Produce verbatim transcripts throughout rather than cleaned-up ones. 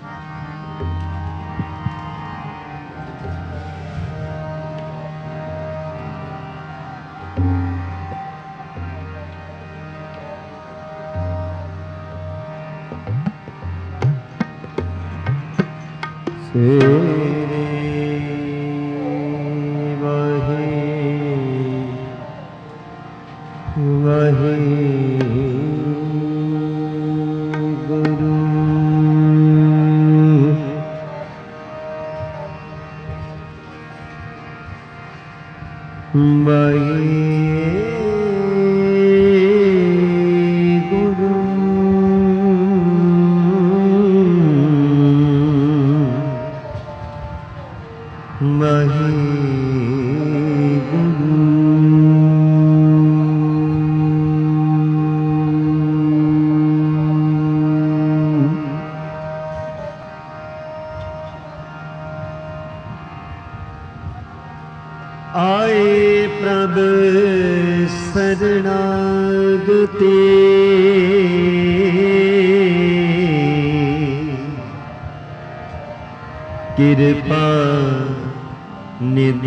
कृपा निध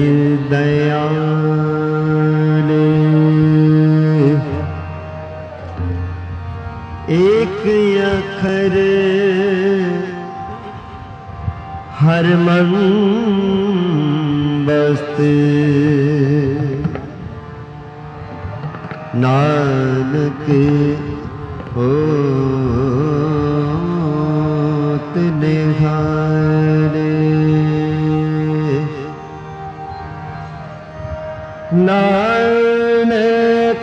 दयाल एक अखर हर मन बस्त नानक होत निहारे नानक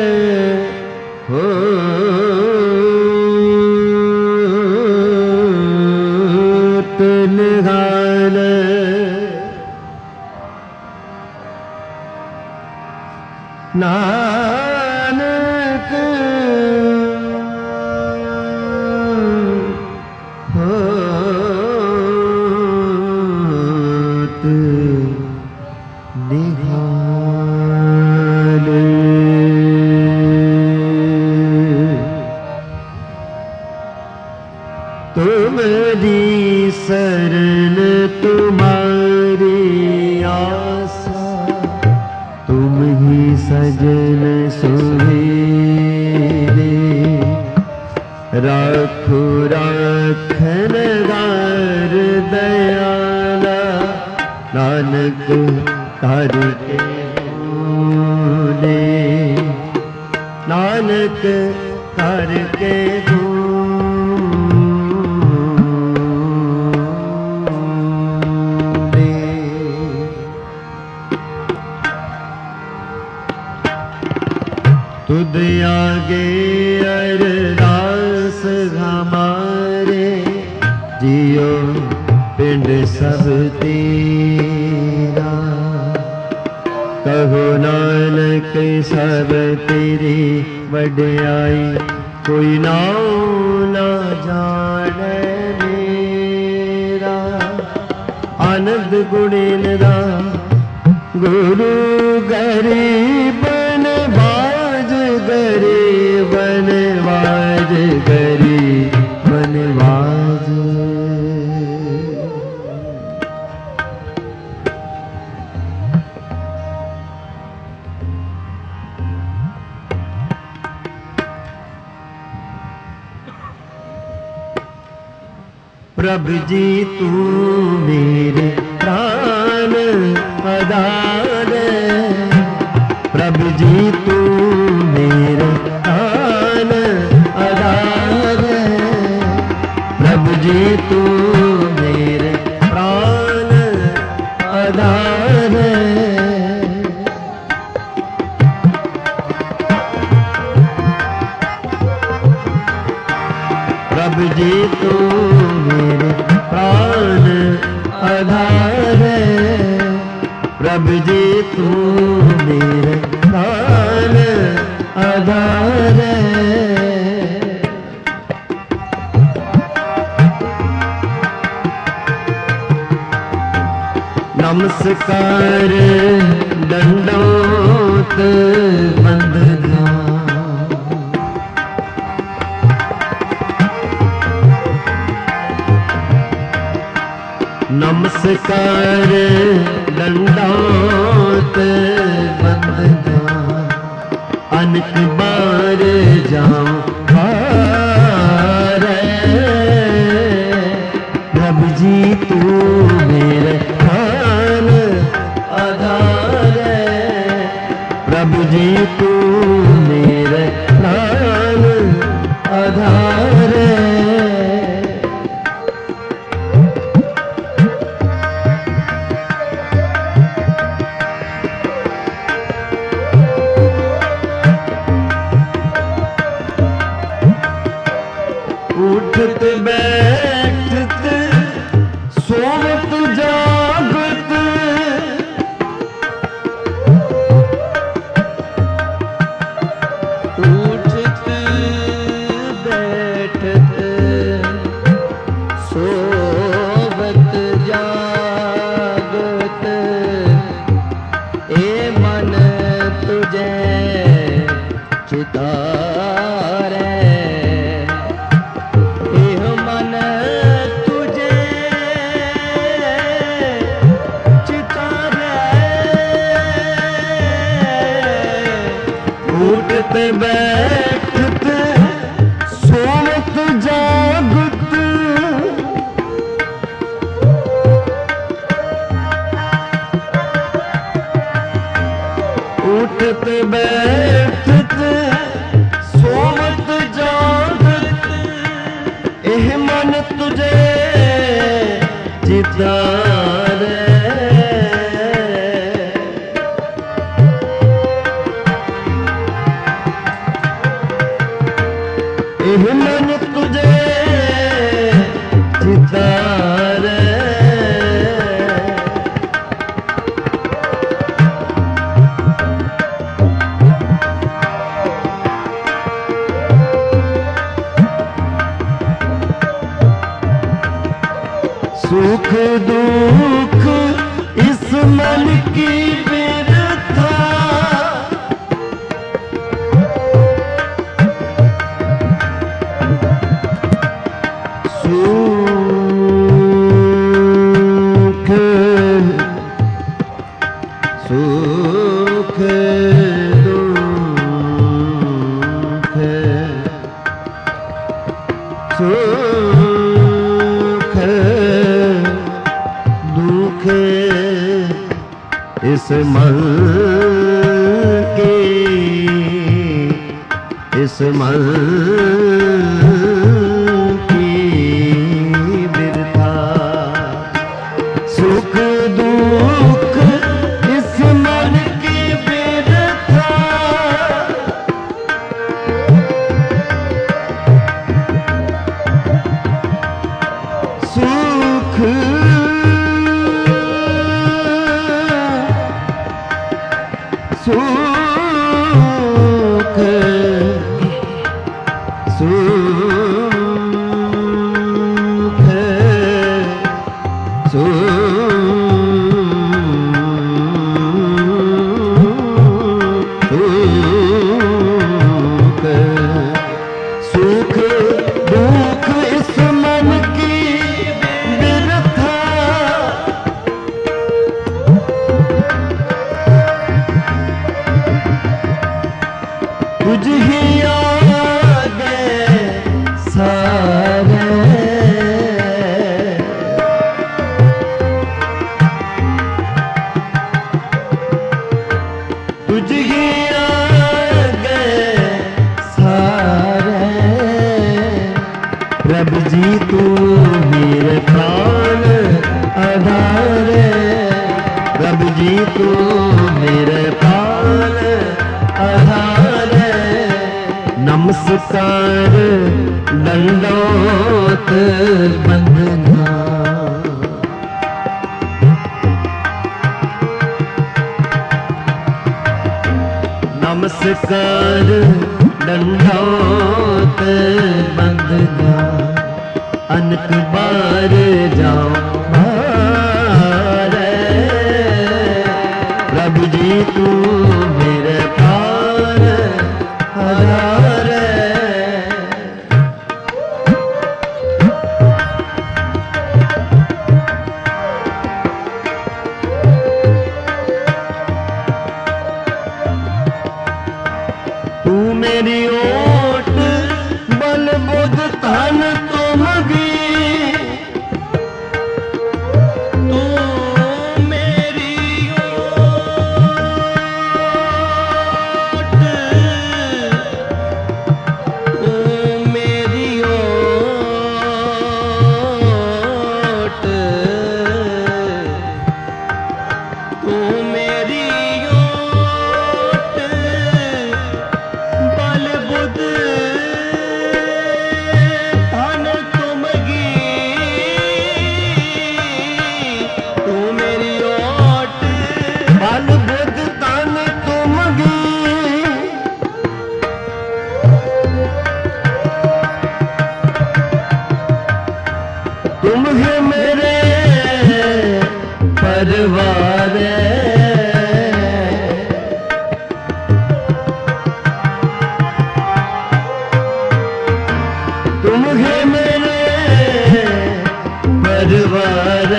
होत निहारे नानक होत निहाले तुम्हारी शरण तुम्हारी आशा तुम ही सजन सुहेरे राखो राखन गार दयाला नानक करके बोले नानक करके बोले तुद आगे अरदास हमारे जियो पिंड सब तेरा कहो नानक सब तेरी वड्याई कोई नाम ना जाने मेरा आनंद गुणेन दा गुरु गरीबन बाज गरीबन बाज गरीबन बाज प्रभु जी तू मेरे प्राण आधार प्रभु जी तू मेरे प्राण आधार प्रभु जी तू मेरे प्राण आधार प्रभु जी तू मेरे प्राण आधार प्रभु जी तू मेरे प्राण आधार नमस्कार दंडोत वंदना नमस्कार दंडौत वंदना अनेक बार जाऊं हारे प्रभु जी तू मेरे प्राण आधार प्रभु जी तू मेरे प्राण आधार उठत बैठत सोवत जागत उठत बैठत सोवत जागत ए मन तुझे चितारे उठत बैठत सोवत जागत उठत बैठत सोवत जागत एह मन तुझे चितारे एह मन तुझे चितारे सुख दुख इस मन की बिरथा सुख सुख दुख सुख दुख इस मन के इस मन की बिरथा सुख दुख इस मन की बिरथा सुख सुख सुख सुख सुख दुख इस मन की बिरथा तुझ ही आगे सारे तुझ ही आगे सारे प्रभु जी तू मेरे प्राण आधार प्रभु जी तू मेरे प्राण आधार नमस्कार दंडौत वंदना नमस्कार दंडौत वंदना अनेक बार जाऊं हारे प्रभु जी तू मेरे प्राण आधार बुध तन तुम भी तू मेरी ओट, तू मेरी ओट, तू मेरी ओट, बल बुध धन तुमगी, तू मेरी ओट, बल बुध तन तुमगी तुम ही मेरे परिवार तुम ही मेरे परिवार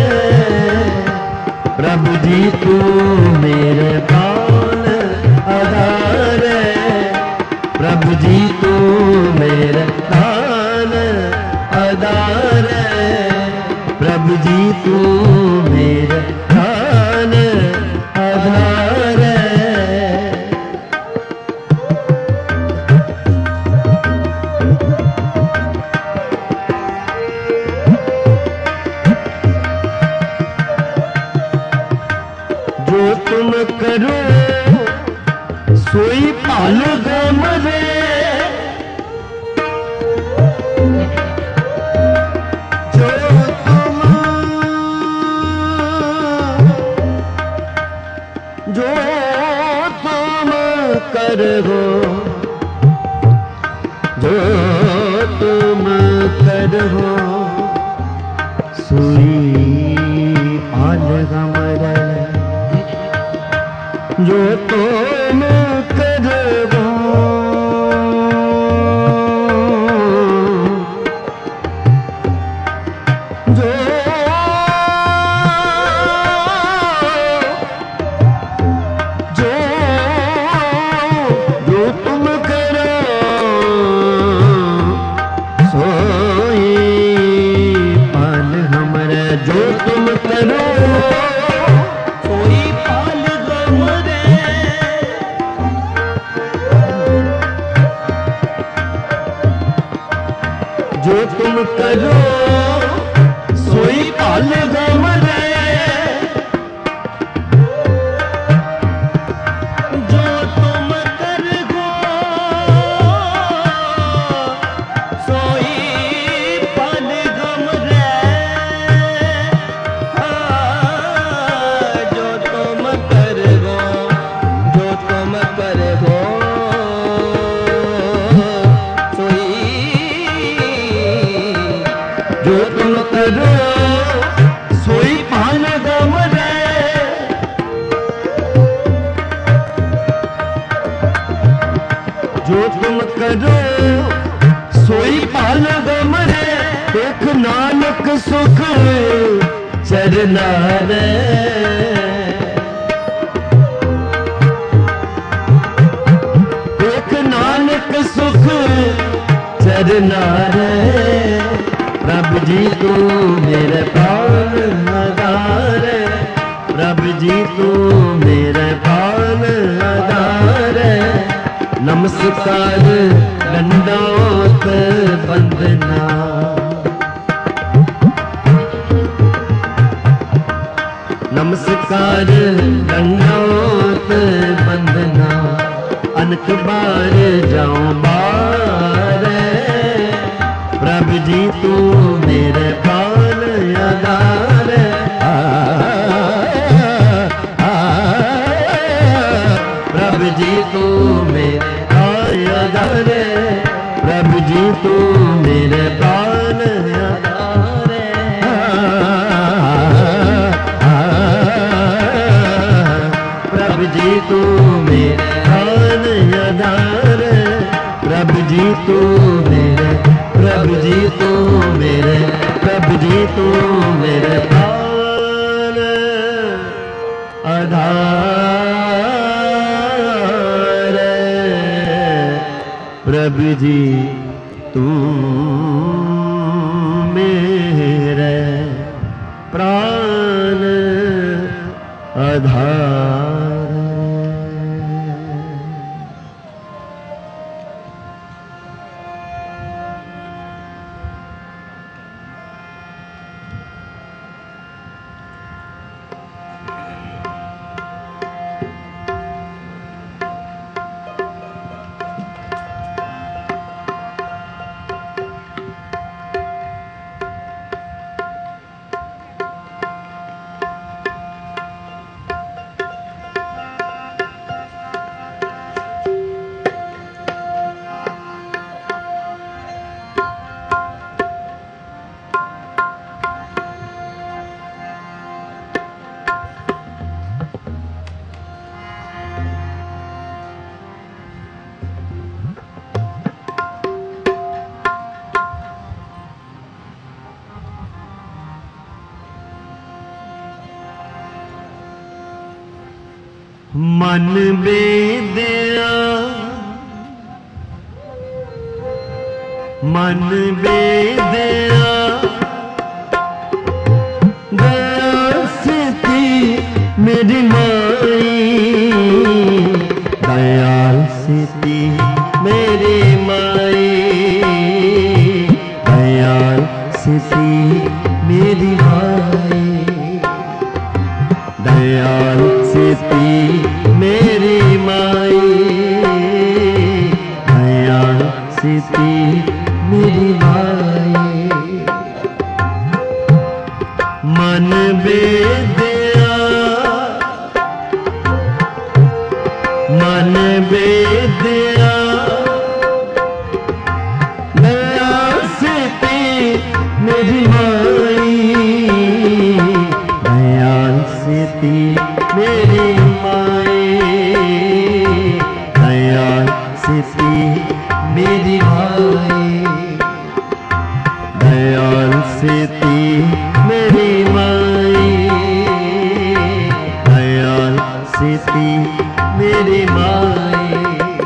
प्रभु जी तू मेरे पान आधार प्रभु जी तू मेरे पान आधार प्रभु जी तू मेरे पान आधार जो तुम करो सोई पालो गम रे जो तुम जो तुम करो जो तुम करो सोई पालो गम रे जो तुम करो जो जो जो तुम करो सोई पाल हमारा जो तुम करो सोई पाल गम रे, जो तुम करो सोई पाल गम रे जो तुम करगो सोई पाल गम रे, जो तुम करगो जो तुम करगो सोई, जो तुम करो सोई पाल गम रे जो तुम करो सोई पाल गम रे देख नानक सुख चरना रे देख नानक सुख चरना रे प्रभु जी तू मेरे पान आधार प्रभु जी तू मेरे पान आधार नमस्कार दंडोत वंदना नमस्कार दंडोत वंदना अनक बार जाऊं बार प्रभु जी तू मेरे पान आधार प्रभु जी तू मेरे आधार प्रभु जी तू मेरे पान आधार प्रभु जी तू मेरे पान आधार प्रभु जी तू मेरे प्रभु जी तू मेरे प्रभु जी तू मेरे पान आधार प्रभु जी तू मेरे प्राण आधार। मन बेदया मन बेदया दया से मेरी माई, दयाल से मेरी माई, दयाल से मेरी माई, दयाल से मेरी माई, दयाल से मेरी माई। मन बेदया मन बेदया दया से मेरी माई, दयाल से मेरी माई, दयाल से मेरी माई, दयाल से मेरी माई, दयाल से मेरी माई।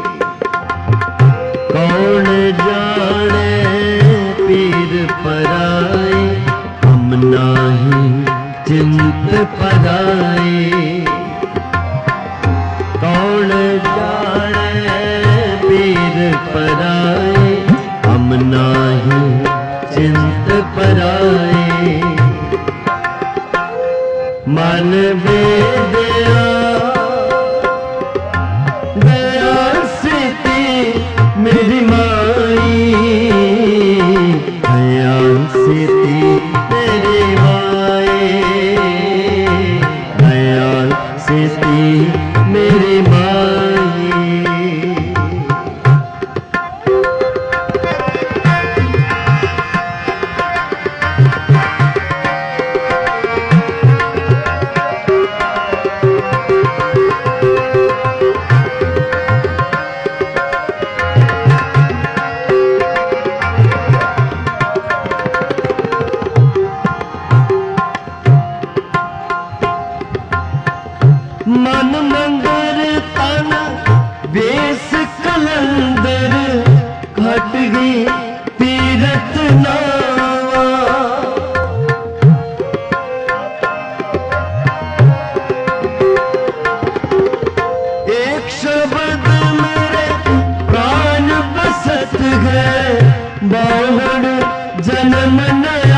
कौन जाने पीर पराई, हम नाही चिंत पराई। कौन जाने पीर पराई, हम नाही चिंत पराई। मन बेदया दया से मेरी माई, दया से मेरी माई, दया से मेरी माई। मन मंदिर तन बेस कलंदर, घट गई तीरथ नावा। एक शब्द मेरे प्राण बसत गए, बावड़ जन्म नया।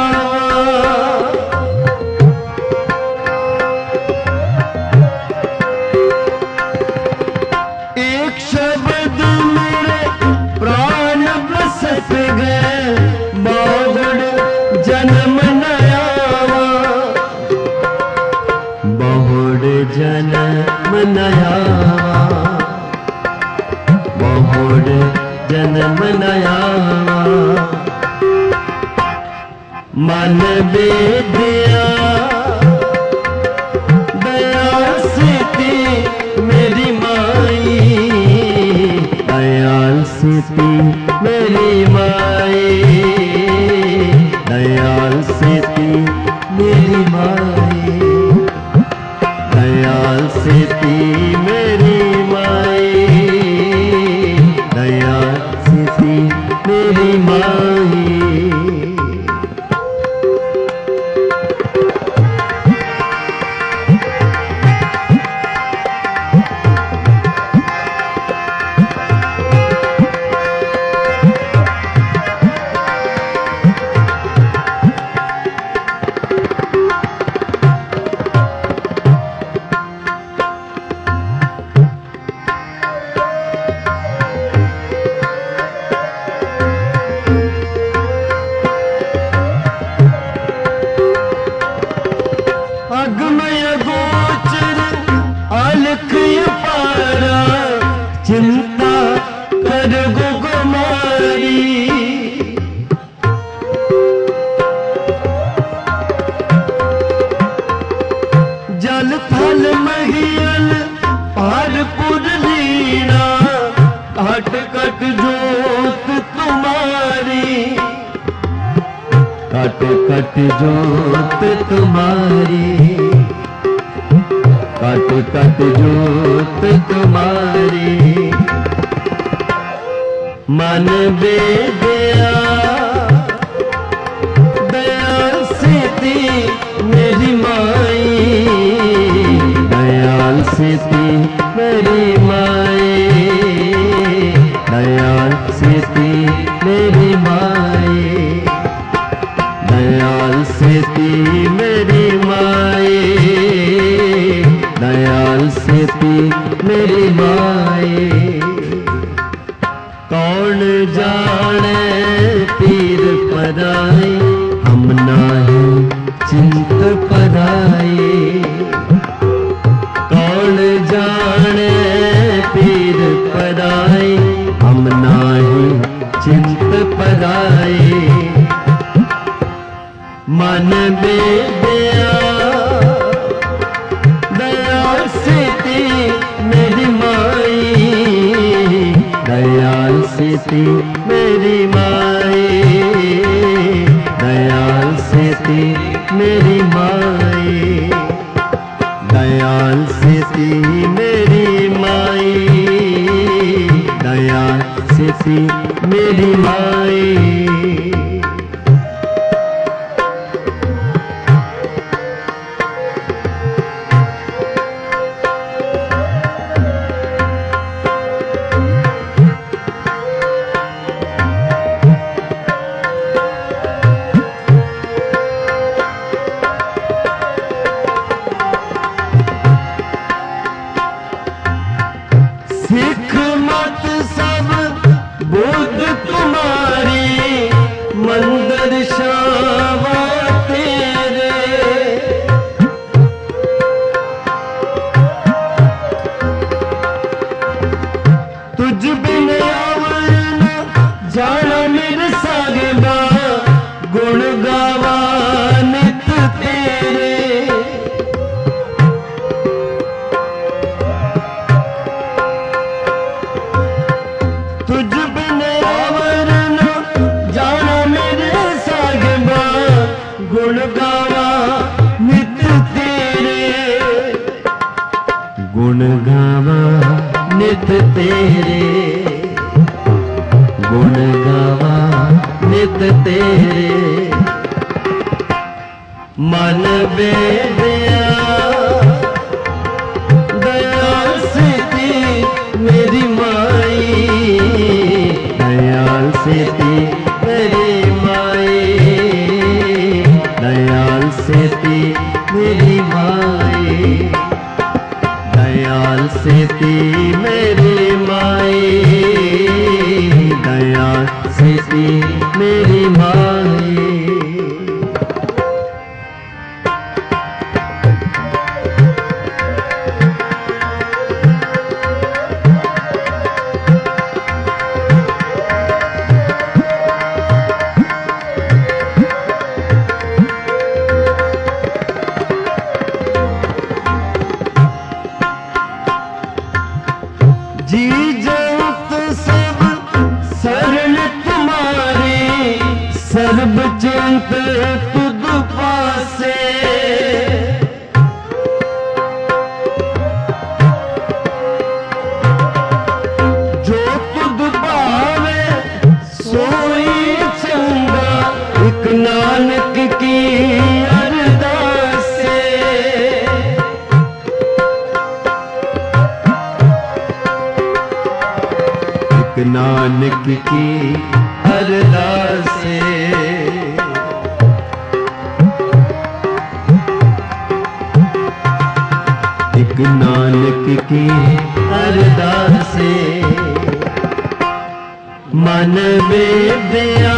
शब्द मेरे प्राण बसत गए, बावड़ जन्म नयावा, बावड़ जन्म नयावा, बावड़ जन्म नयावा। मन बेदया दया से मेरी माई, दयाल से मेरी माई, दयाल से मेरी माई, दयाल से मेरी माई, दयाल से मेरी माई। अगमय गोचर अलख अपारा, चिंता कर गो कुमारी। जल थल महियल पार पुर लीना, कट कट जोत तुम्हारी। कट कट जोत तुम्हारी, कट कट जोत तुम्हारी। मन बेदया दयाल से थी मेरी माई, दयाल से थी मेरी माई, दयाल से थी मेरी माई, दयाल से थी मेरी माई, दयाल से थी मेरी माई। कौन जाने पीर पराई, हम नाही चिंत पराई। कौन जाने पीर पराई, हम नाही चिंत पराई। मन बेदया दयाल से थी मेरी माई, दयाल से थी मेरी माई, दयाल से थी मेरी माई, दयाल से थी मेरी माई, दयाल से थी मेरी माई। सिख मत सब बुद्ध तुम्हारी, मंदिर शावा तेरे। तुझ बिन आवर न जाना मेरे सागिबा, गुण गावा नित तेरे। तुझ बिन आवर न जाना मेरे सागिबा, गुण गावा नित तेरे। गुण गावा नित तेरे, गुण गावा नित तेरे। मन बेदया दयाल से थी मेरी माई, दयाल से थी मेरी माई, दयाल से थी मेरी माई, दयाल से थी मेरी माई, दयाल से थी मेरी माई। जी जंत सब शरण तुम्हारी, सर्ब चिंत तुद पासे। जो तुद पावे सोई एक नानक की अरदास से एक नानक की अरदास से एक नानक की अरदास से मन बेदया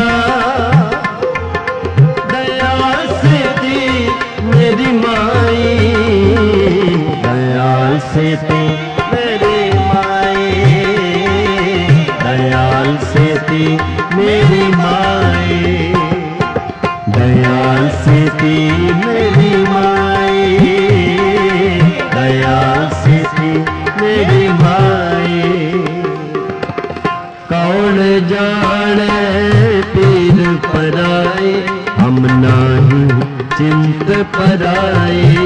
दया से दी मेरी माई दयाल से दी मेरी माई दयाल से दी मेरी माई दयाल से दी मेरी माई दयाल से दी मेरी माई कौन जाने पीर पराए हम नाही चिंत पराए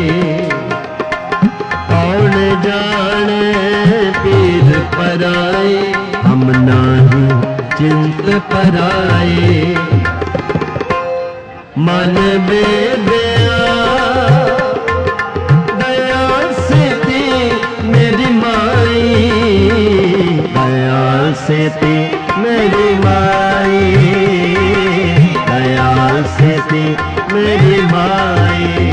कौन जाने पीर पराए हम नाही चिंत पराए मन बेदया दया से दी मेरी माई दया से दी मेरी माई दयाल से दी मेरी माई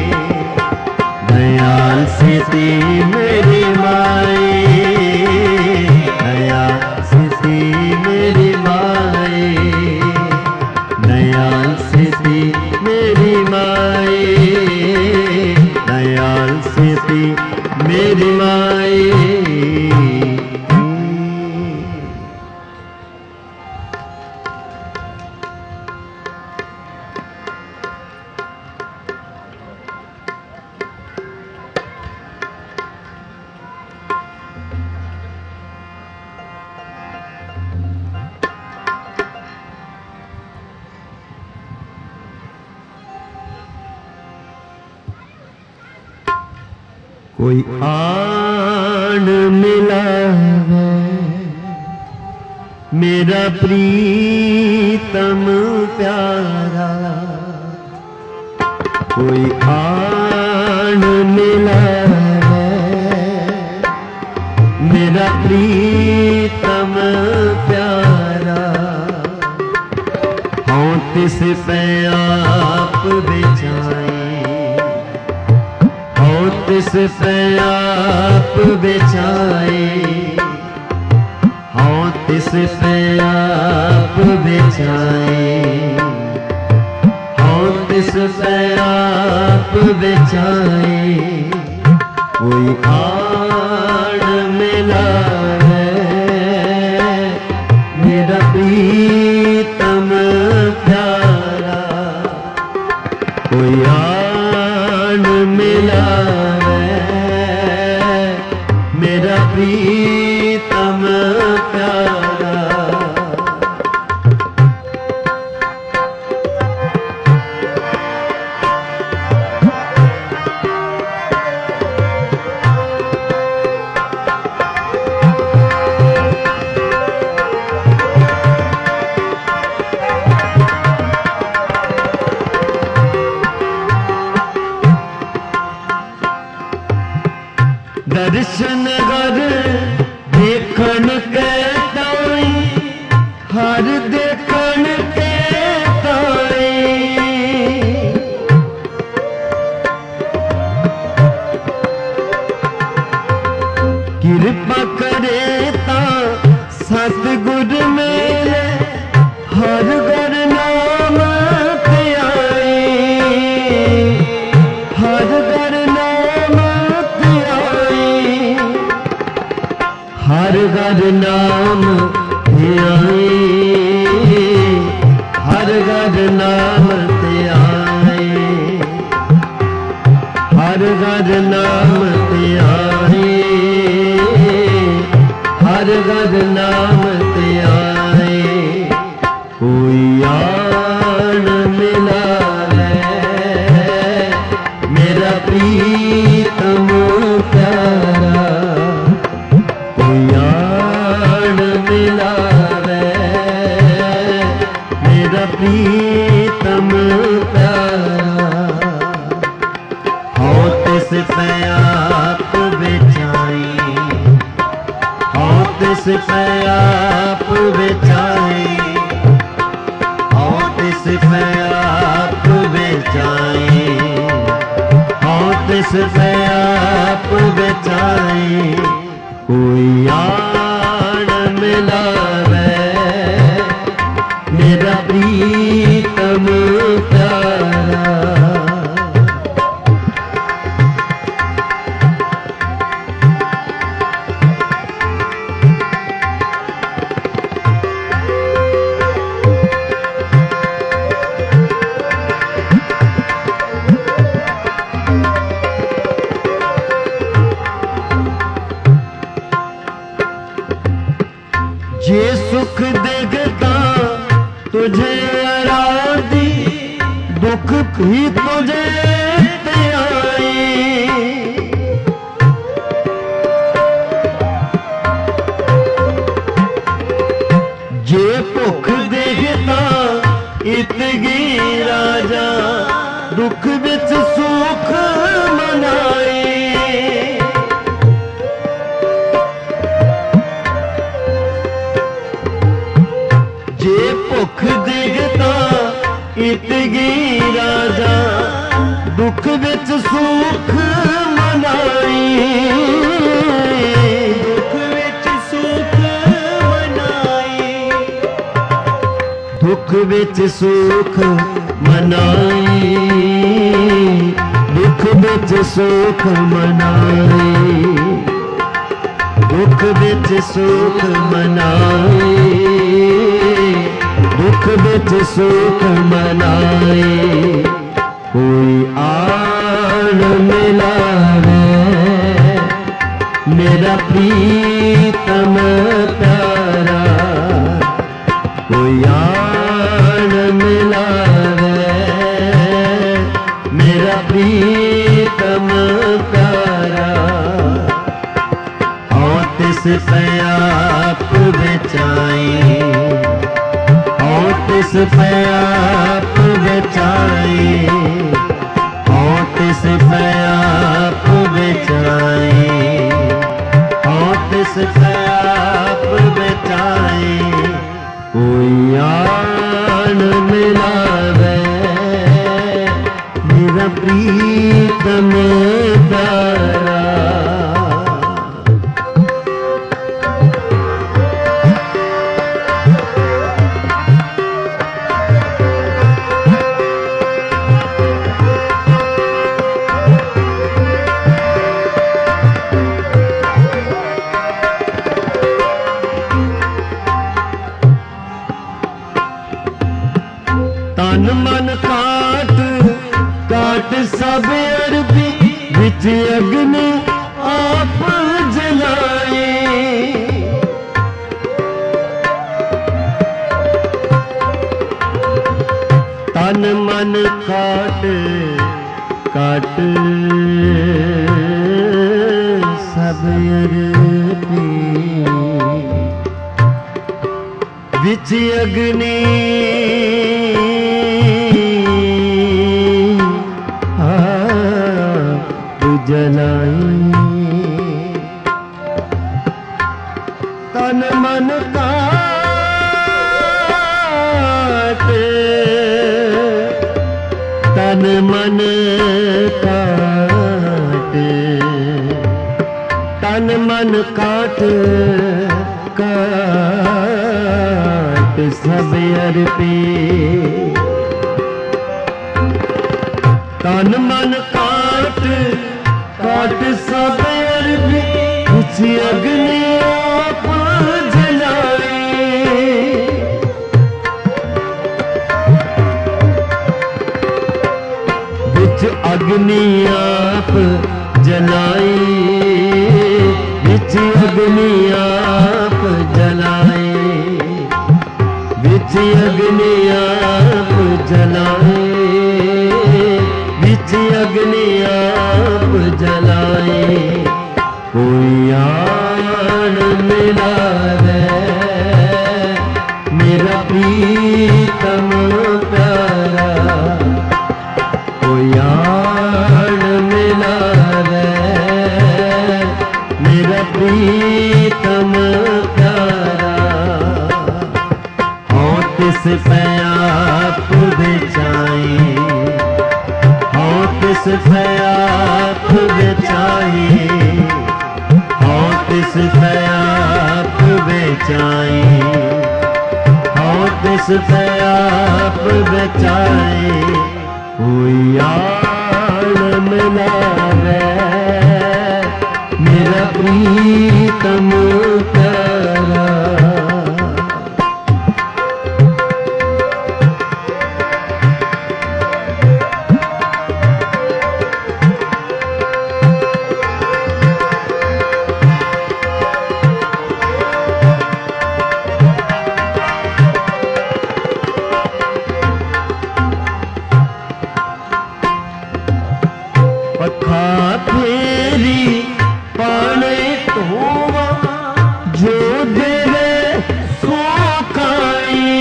दयाल से दी मेरी माई दयाल से दी मेरी माई दयाल से दी मेरी माई दयाल से दी मेरी माई। कोई आन मिला है मेरा प्रीतम प्यारा कोई आन मिला है मेरा प्रीतम प्यारा हाँ तिस पे आप बिछाए तिस पे आप बिछाए हाँ तिस पे आप बिछाए हाँ तिस पे आप बिछाए कोई आड़ मिला है मेरा प्रीतम प्यारा कोई आड़ मिला मेरा प्रीतम प्यारा दर्शन कर देखन के ताई हर देखन के ताई कृपा करे ता सतगुर मेरे हर घर नाम ते आई हर घर नाम ते आई हर घर नाम ते आई हर घर नाम ते आई हर घर नाम ते आई हर घर नाम ते आई कोई आन मिला है मेरा प्रीतम प्यारा कोई आन मिला है मेरा प्रीतम प्रीतम प्यारा, हो तिस पे आप बिछाई, हो तिस पे आप बिछाई, हो तिस पे आप बिछाई, हो तिस पे आप बिछाई। कोई आन मिलावे मेरा प्रीतम प्यारा। जे सुख देखता तुझे आराधी, दुख भी तुझे ते आए। जे भुख देखता इतगी राजा, दुख विच सुख मनाए। जे भुख देखता इतगी राजा, दुख विच सुख मनाई। दुख विच सुख मनाई, दुख विच सुख मनाई, दुख विच सुख मनाई, दुख विच सुख मनाई, दुख विच सुख मनाए। कोई आन मिलावे मेरा प्रीतम प्यारा, कोई आन मिलावे मेरा प्रीतम प्यारा। हो तिस पे आप बिछाई, हो तिस पे आप बिछाई, हो तिस पे आप बिछाई, हो तिस पे आप बिछाई। कोई आन मिलावे मेरा प्रीतम प्यारा। तन मन काट काट सब अरबी, विच अग्नि आप जलाए। तन मन काट काट सब अरबी, विच अग्नि जलाई। तन मन काट, तन मन काट, तन मन काट काट सब अर्पे। तन मन काट काट सब अरबी, कुछ अग्नि आप जलाए। कुछ अग्नि आप जलाए, कुछ अग्नि आप जलाए, कुछ अग्नि आप जलाए, कुछ अग्नि आप जलाए। कोई आन मिलावे मेरा प्रीतम प्यारा। तिस पे आप बेचाई, हाँ तिस पे आप बेचाई, हाँ तिस पे आप बेचाई। कोई आड़ मिलावे मेरा प्रीतम प्यारा। पखा फेरी पाने धोवा जो देवे सो खाई,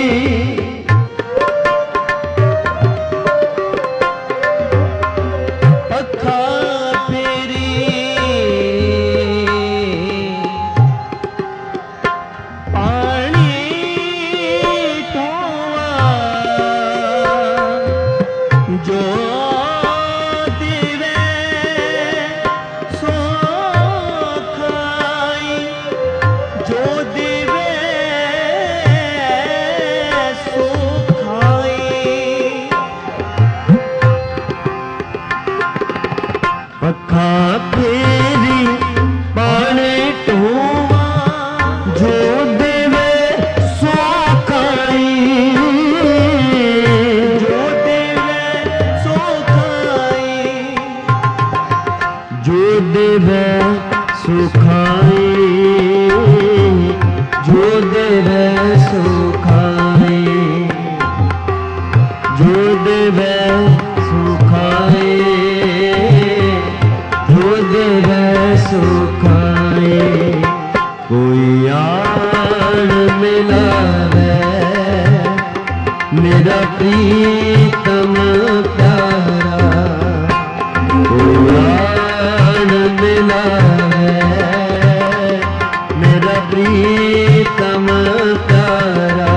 पखा फेरी पानी धोवा जो पखा फेरी पाने धोवा जो देवे सो खाई, जो देवे सो खाई, जो देवे सो खाई, जो देवे सो खाई, जो देवे सो खाई, जो देवे सुखाए। कोई आड़ मिलावे मेरा प्रीतम प्यारा, कोई आड़ मिलावे मेरा प्रीतम प्यारा।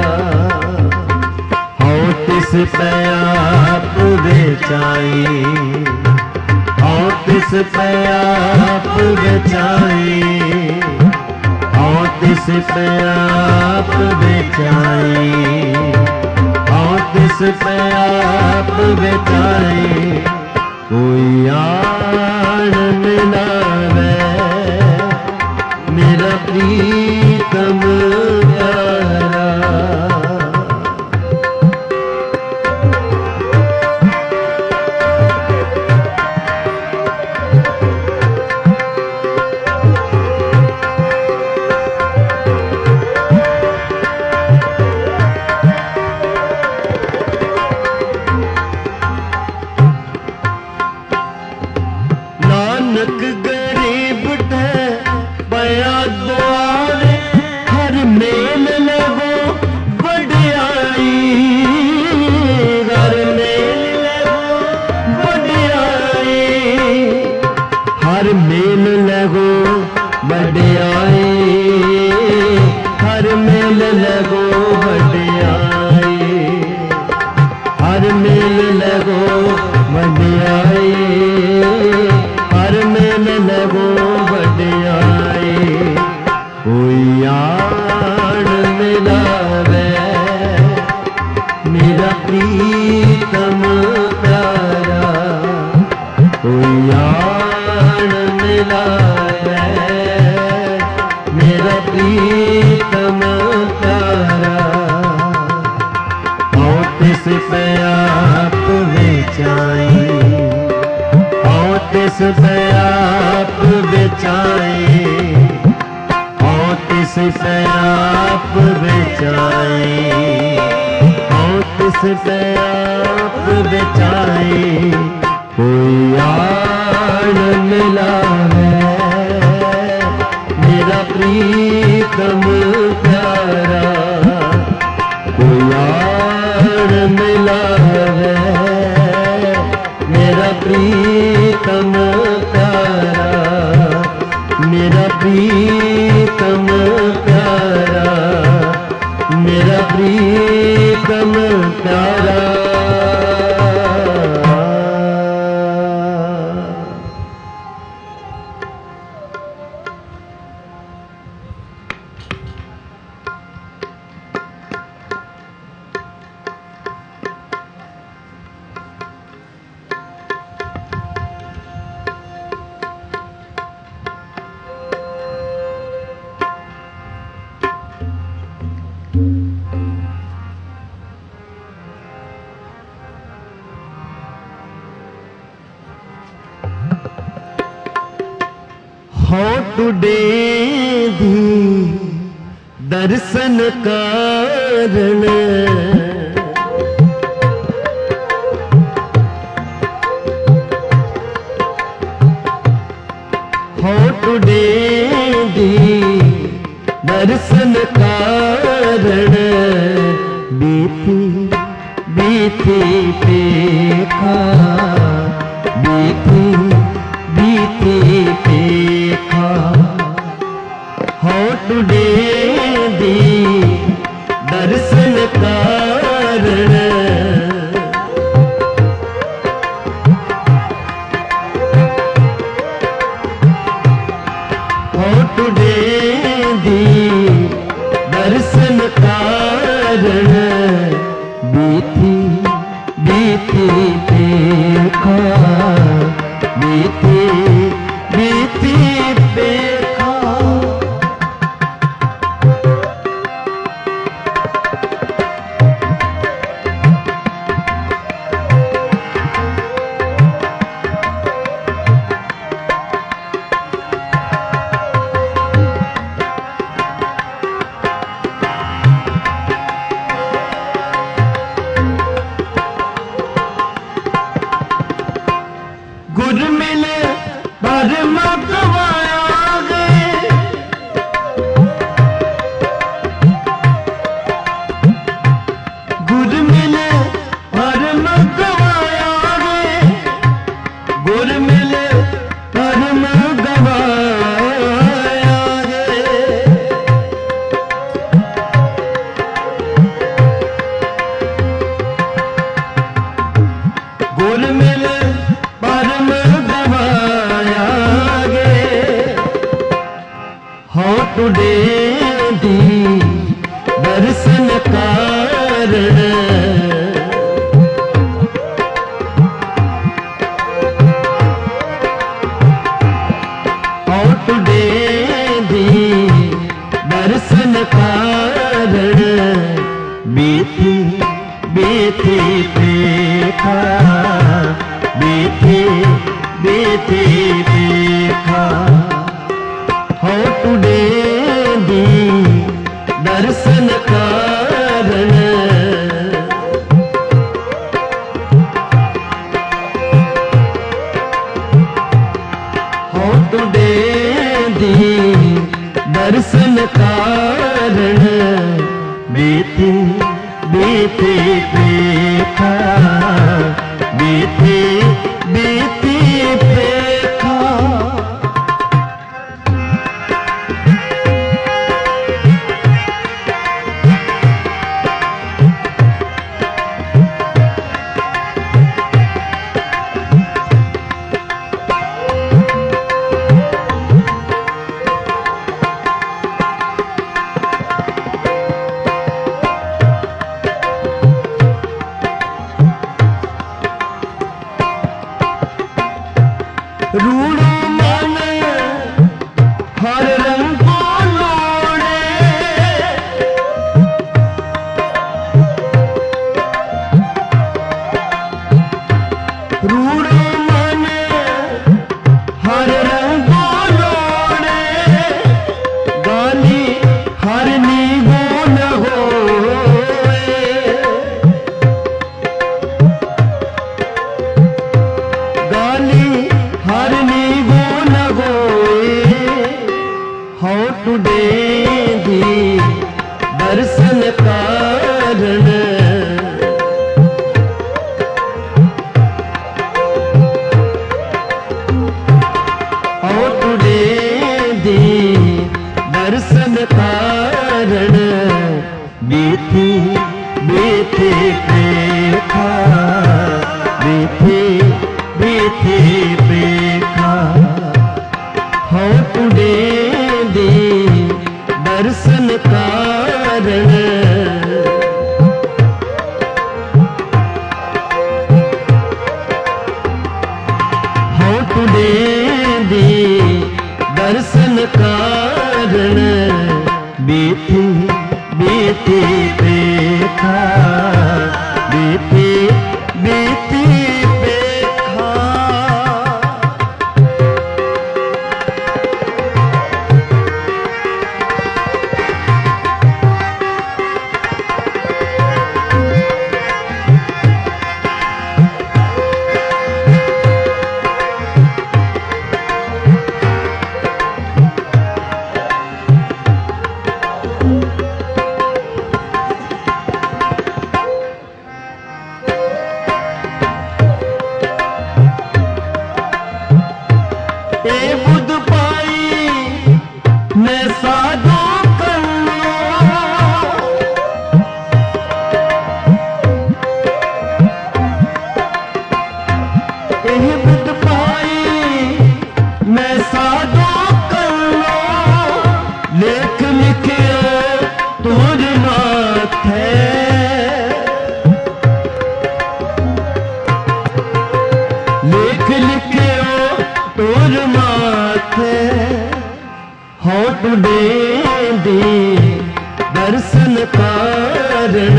हाँ तिस पे आप बेचाई, हाँ तिस पे आप बेचाई, हाँ तिस पे आप बेचाई, हाँ तिस पे आप बेचाई। कोई आड़ मिलावे मेरा प्रीतम प्यारा। नानक गरीब थे बया द्वारे, हर मेल लगो बढ़ियाई, हर मेल लगो बढ़ियाई, हर मेल लगो बढ़ियाई, हर मेल लगो बढ़ियाई, हर मेल लगो बढ़ियाई, हर मेल लगो बढ़ियाई। कोई आड़ मिलावे मेरा प्रीतम प्यारा, कोई आड़ मिलावे मेरा प्रीतम प्यारा। हाँ तिस पे आप बेचाई, तिस पे आप बेचाई, हाँ तिस पे आप बेचाई, हाँ तिस पे आप बेचाई। कोई आड़ मिलावे मेरा प्रीतम प्यारा, कोई आड़ मिलावे मेरा प्रीतम प्यारा, मेरा प्रीतम प्यारा, मेरा प्रीतम प्यारा। टुडे दी दर्शन कारण हो टुडे दी दर्शन कारण बीती बीती पेखा बीती बीती पेखा हो टुडे दी दर्शन कारण हो टुडे दी दर्शन कारण बीती बीती पेखा बीती बीती पेखा गुर मिले भरम गवाया गए गुर मिले भरम गवाया गए गुर मिले भरम गवाया गए गुर मिले परम गवाया गे हो टुडे दी दर्शन कारण हो टुडे दी दर्शन कारण बीती बीती पेखा बीती बीती पेखा हो टुडे दी दर्शन कारण हो टुडे दी दर्शन कारण बीती बीती पेखा बीती बीती पेखा रूड़ो मन हर रंग को लोड़े रूड़ो मन हर रंग को लोड़े गाली हर नीगो न होए गाली हर नीगो न होए हो टुडे दी दर्शन कारण हो टुडे दी दर्शन कारण बीती बीती पेखा बीती बीती पेखा हो टुडे दी दर्शन कारण हो टुडे दी दर्शन कारण बीती बीती पेखा बीती बीती पेखा ए बुध पाई मैं साधु कर लो, ए बुध पाई मैं साधु कर लो, लेख लिखियो तुझ माथे, लेख लिखियो तुझ माथे, होठ दे दी दर्शन कारण,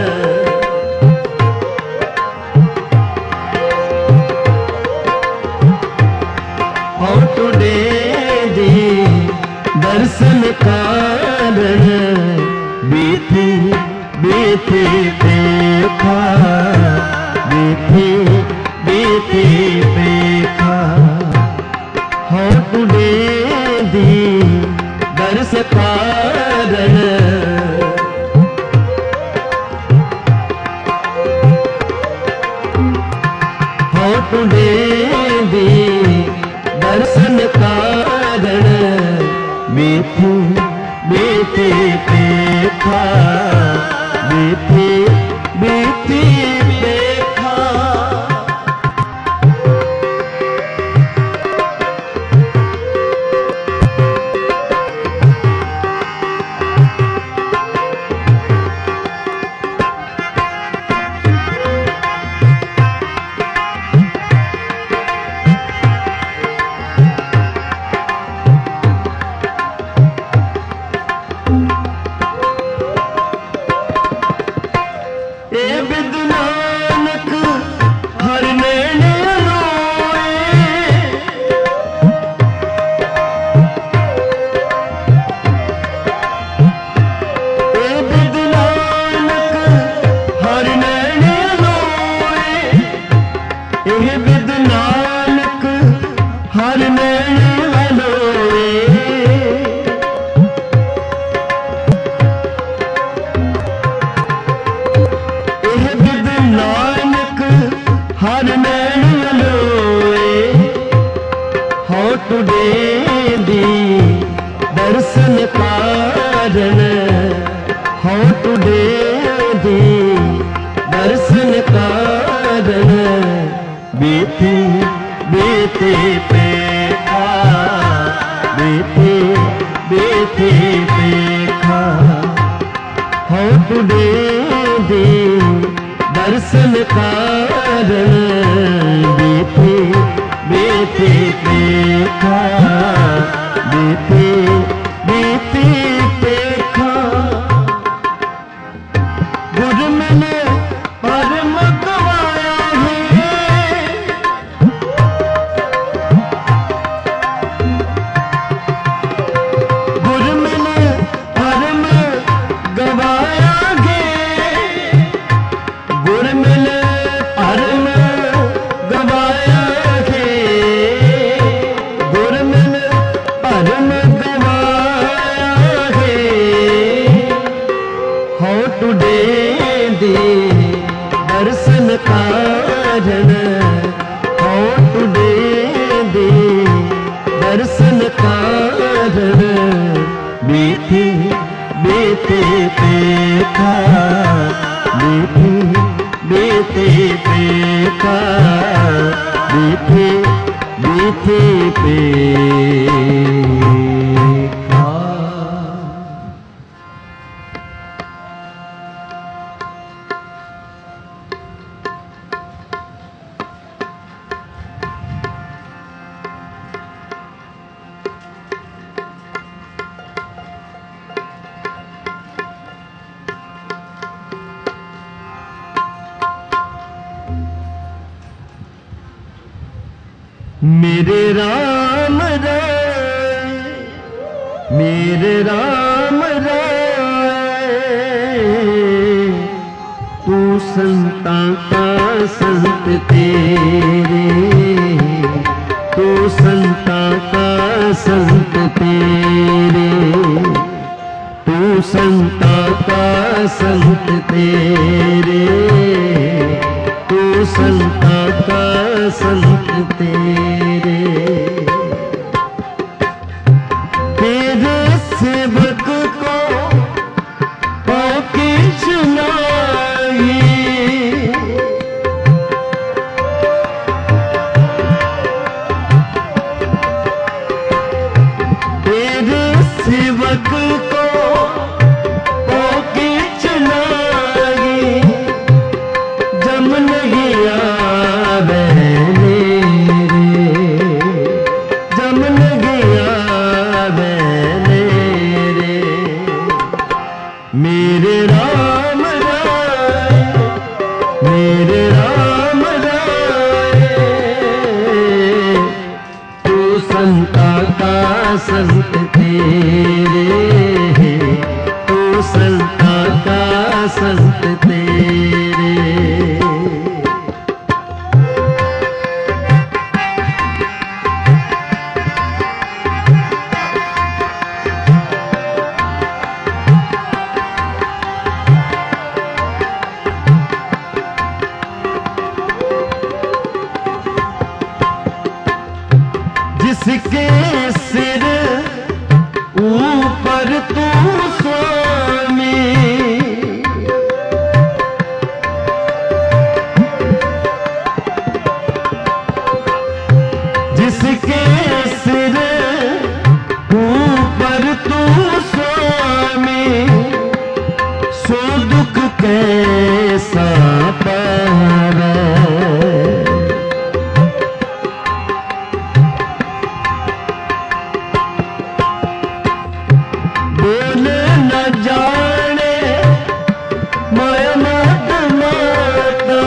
होठ दे दी दर्शन कारण, बीती बीती देखा, बीती बीती देखा, होठ दे दी दर्श कारण, होठ दे दी दर्शन कारण, बीती बीती देखा, बीती बीती देखा। ए बिद नानक हर नैन रोए, ए बिद नानक हर नैन रोए, ए बिद नानक हर नैन रोए, नानक हर नैन लोए, होठ दे दी दर्शन कारण, होठ दे दी दर्शन कारण, बीती बीती देखा, बीती बीती देखा, होठ दे दी दर्शन कारण, बीती बीती देखा, बीती बीती देखा, गुरु मैंने परम गवाया है, गुरु मैंने परम गवाया गे, गुर मिल परम गवाया है, गुर मिल परम गवाया है, होठ दे दी दर्शन कारण, होठ दे दी दर्शन कारण, बीती बीती देखा, बीती बीती देखा, बीती बीती देखा। मेरे राम राय, मेरे राम राय, तू संता का संत तेरे, तू संता का संत तेरे, तू संता का संत तेरे, तू संता का संत तेरे, संत तेरे, तू संता का संत तेरे। जिसके सिर ऊपर तू स्वामी, जिसके सिर ऊपर तू स्वामी, सो दुख कैसा पावे। बोले न जाने माया मत माता,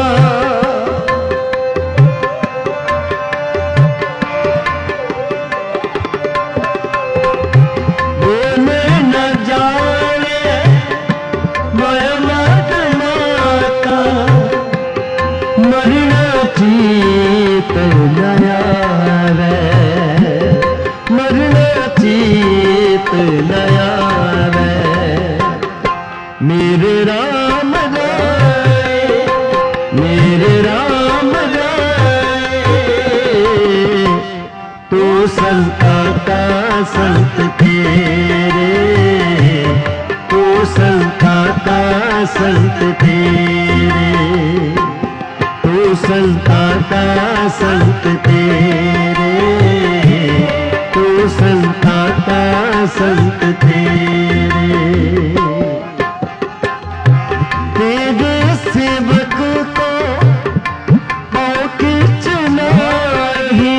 बोले न जाने माया मत माता, मरना चीत नया रे, मरना चीत नया रे। मेरे राम राय, मेरे राम राय, तू संता का संत तेरे, तू संता का संत तेरे, तू संता का संत तेरे, तू संता का संत तेरे। तेरे सेवक को पाँव खींचना ही,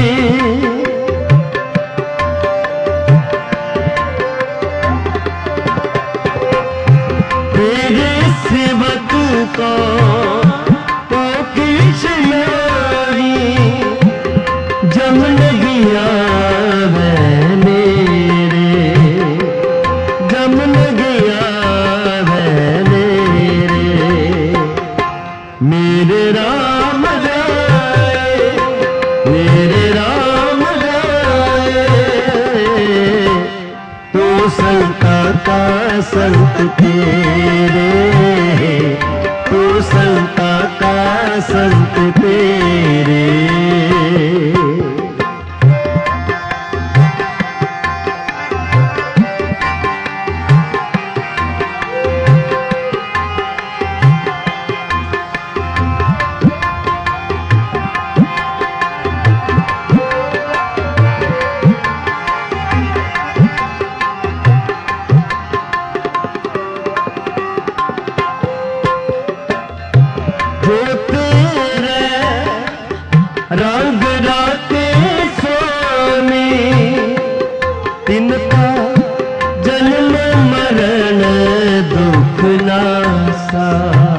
तेरे सेवक को पाँव खींचना ही, जम लगिया है मेरे, जम लगिया है मेरे। मेरे राम राय, मेरे राम राय, तू संता का संत तेरे, तू संता का संत तेरे। जो तेरे रंग राते स्वामी, तिनका जन्म मरण दुख नासा।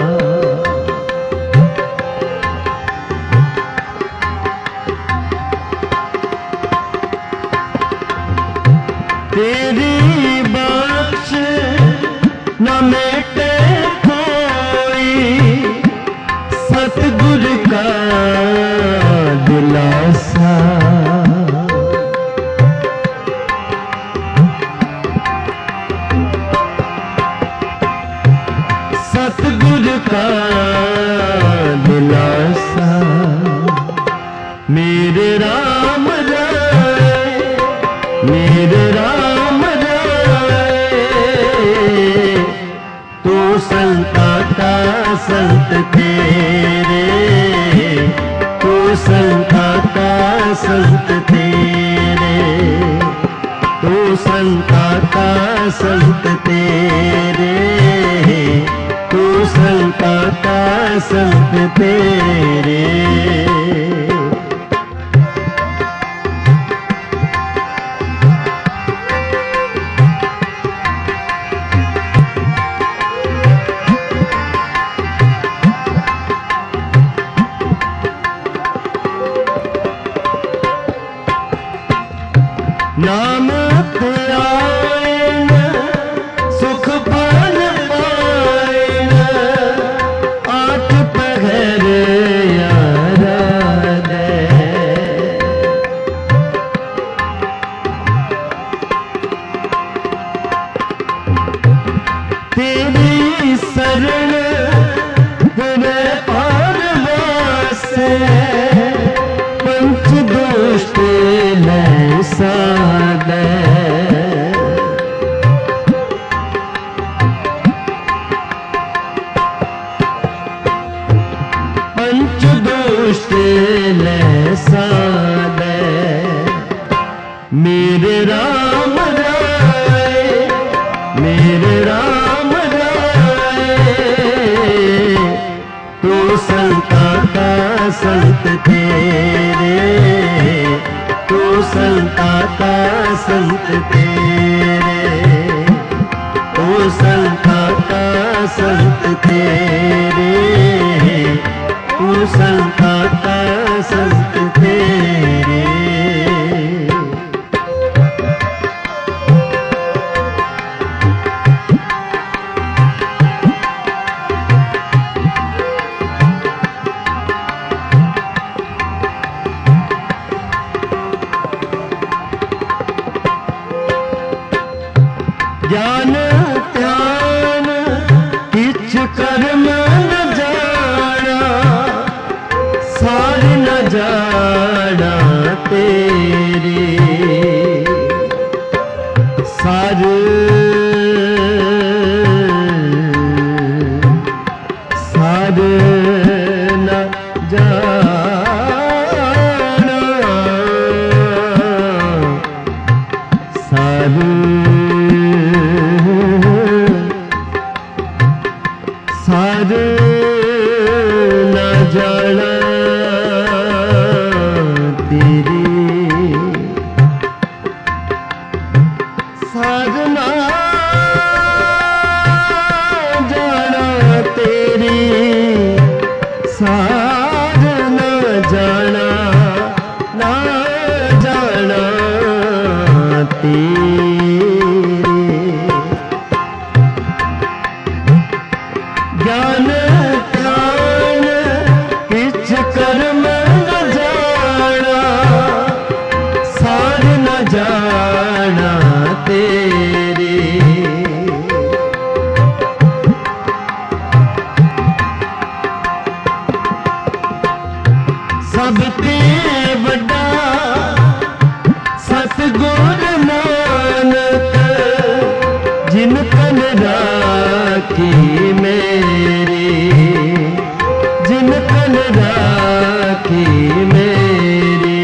तेरी बख्श न मेटे कोई, सतगुर का दिलासा। सतगुर का दिलासा। मेरे राम राय, मेरे राम राय, तू संता का संत तेरे, तू संता का संत तेरे, तू संता का संत तेरे, तू संता का संत तेरे। नाम ध्यान सुख पान पाइन आठ पहर आराधे। तेरी शरण हृदय पार वासे पंच दोष लै साधे। पंच दोष लै साधे मेरे राम राय मेरे राम राय। तू संता का संत तेरे तू संता का संत तेरे तू संता का संत तेरे तू संता का संत तेरे। ज्ञान ध्यान किछ कर्म न जाना सार न जाना तेरे। सार सार न जाना सार सार न जाना तेरी। सार न जाना तेरी सार न जाना ना जाना तेरी। ज्ञान ध्यान किछ कर्म न जाना सार न जाना तेरे। सबते बड़ा सतगुर नानक जिन कन राखी मेरी जिन कन राखी मेरी।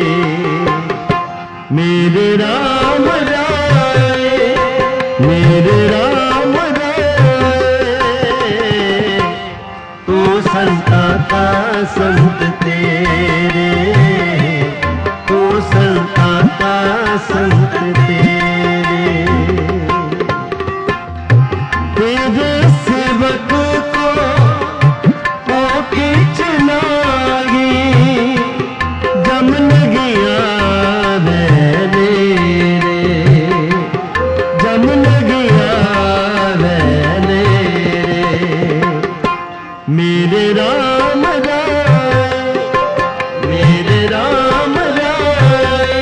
मेरे राम राय मेरे राम राय। तू संता का संत तेरे तू संता का संत तेरे। तेरे सेवक को ओ किच लागी जमन गया मेरे जमन गया मेरे। मेरे राम राय मेरे राम राय।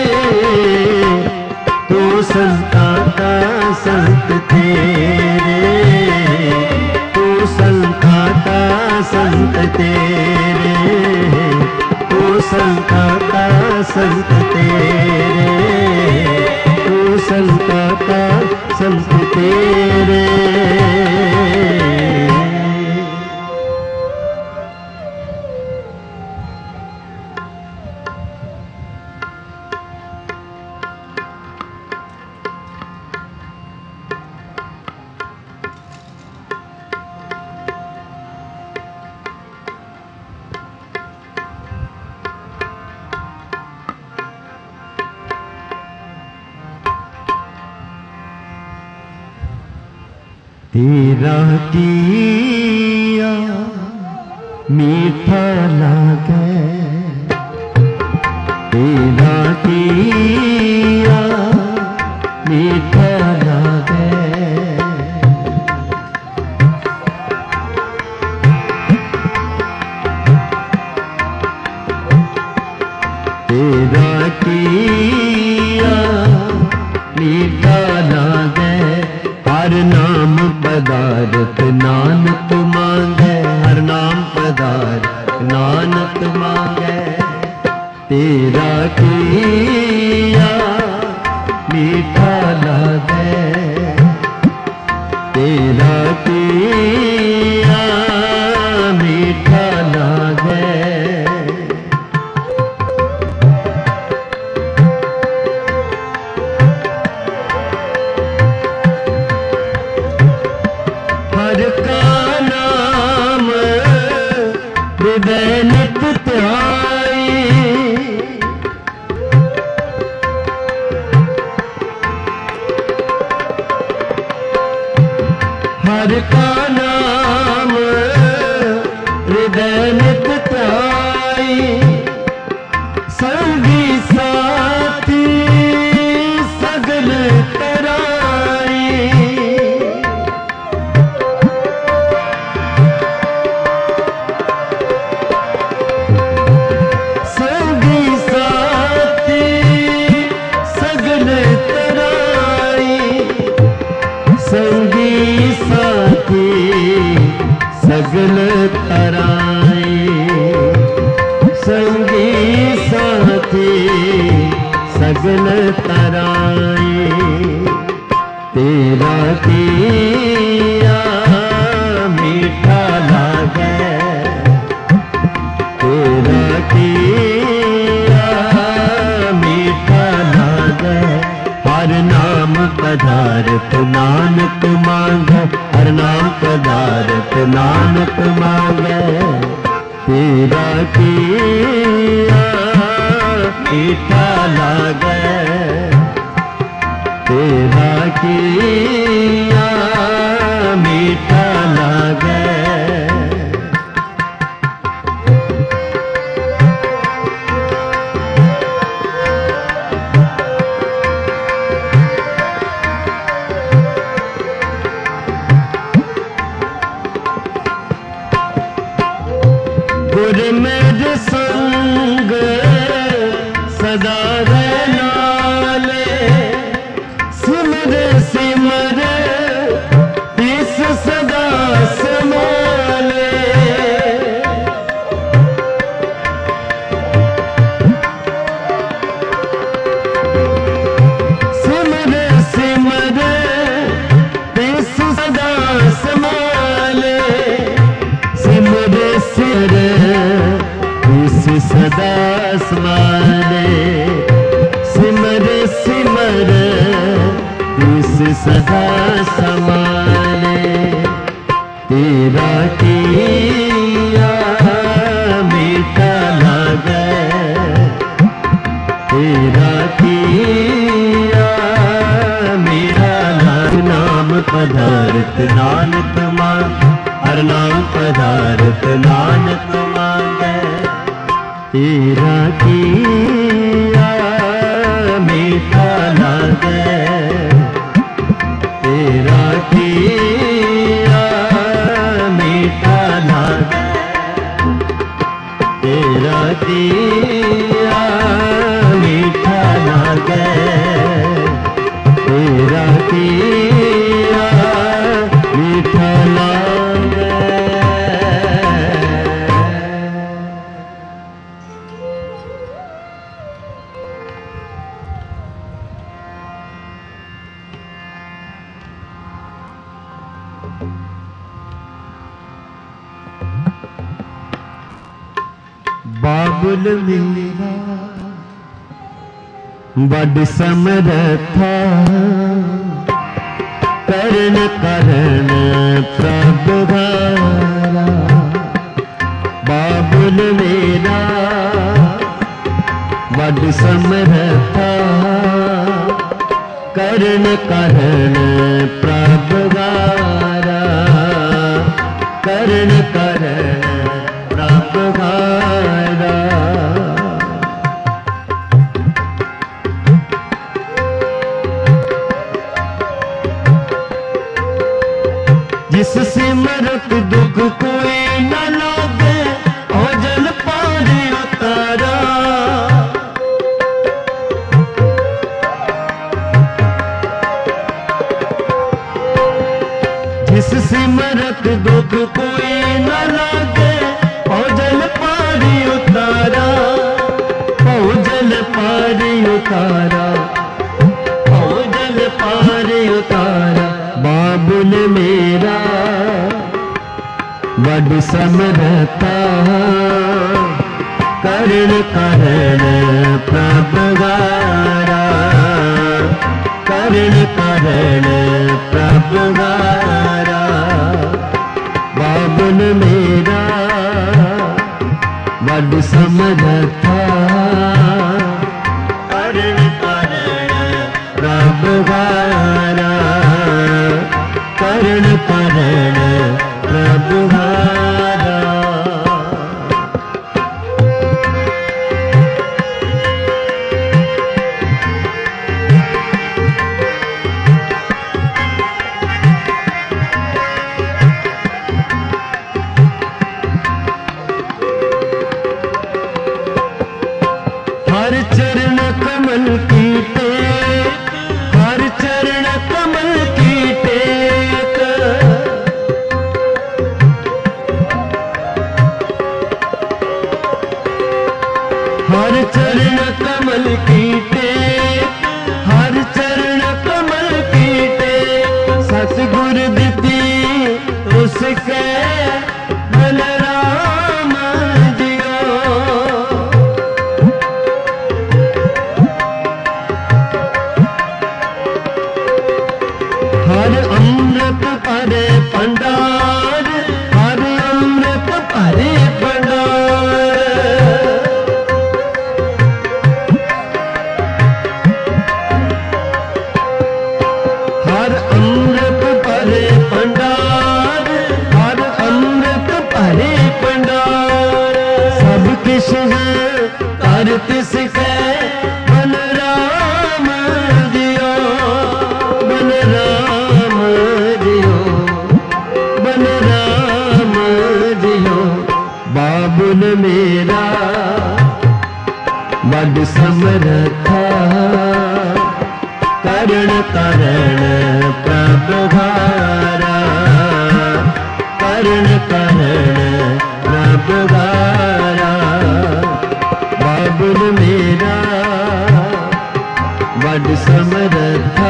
तू संता का संत तेरे तू संता का संत तेरे तू संता का संत तेरे तू संता का संत तेरे। तेरा किया मीठा लागे तेरा किया तेरा किया मीठा लागे, हर नाम पदार्थ नानक मांगे, हर नाम पदार्थ नानक मांगे। तेरा किया मीठा लागे, तेरा किया मीठा लागे। हर का नाम हृदय नित ध्याई, हर का नाम हृदय नित ध्याई। संगी साथी सगल तराई, संगी साथी सगल तराई, संगी साथी सगल तराई, संगी साथी सगल तराई। तेरा किया मीठा लागे, तेरा किया मीठा लागे। हर नाम पदार्थ नानक मांगे, हर नाम पदार्थ नानक मांगे। तेरा किया मीठा लागे, तेरा किया मीठा लागे। गुर मेरे संग सदा रहनाले, सिमर सिमर तिस सदा समाले। सिमर सिमर तिस सदा समाले, सिमर सिर तिस सदा समाले, सिमर सिमर तिस सदा समाले। तेरा किया मीठा लागे, तेरा किया मीठा लागे। नाम पदार्थ नानक मांगे, हर नाम पदार्थ नानक मांगे। तेरा किया मीठा लागे, तेरा किया मीठा लागे, तेरा किया मीठा लागे, तेरा किया मीठा लागे। बाबुल मेरा बड़ समरथा, करण करण प्रभुधारा। बाबुल मेरा बड़ समरथा, करण करण प्रभुधारा, करण करण प्रभुधारा। जिस सिमरत दुख कोई न लागे, ओ जल पार उतारा। उतारा, जल पार उतारा। बाबुल मेरा बड़ समरता, करण करण प्रभु गारा, करण करण प्रभु गारा। बाबुल मेरा बड़ समरथा, करण करण प्रभु गारा, करण करण प्रभु गारा। हर चरण कमल की टेक, हर चरण कमल की टेक। हर चरण कमल की टेक, हर चरण कमल की टेक। सतगुर दिती उसके बलराम जियो, हर अमृत भरे भंडार, हर अमृत भरे भंडार। हर अमृत भरे भंडार, हर अमृत भरे भंडार। सब किश है कर तिसके बलराम जियो, बलराम जियो, बलराम जियो। बाबुल मेरा बड़ समरथा, करण करण प्रभु गारा, करण करण प्रभु गारा। बाबुल मेरा बड़ समरथा,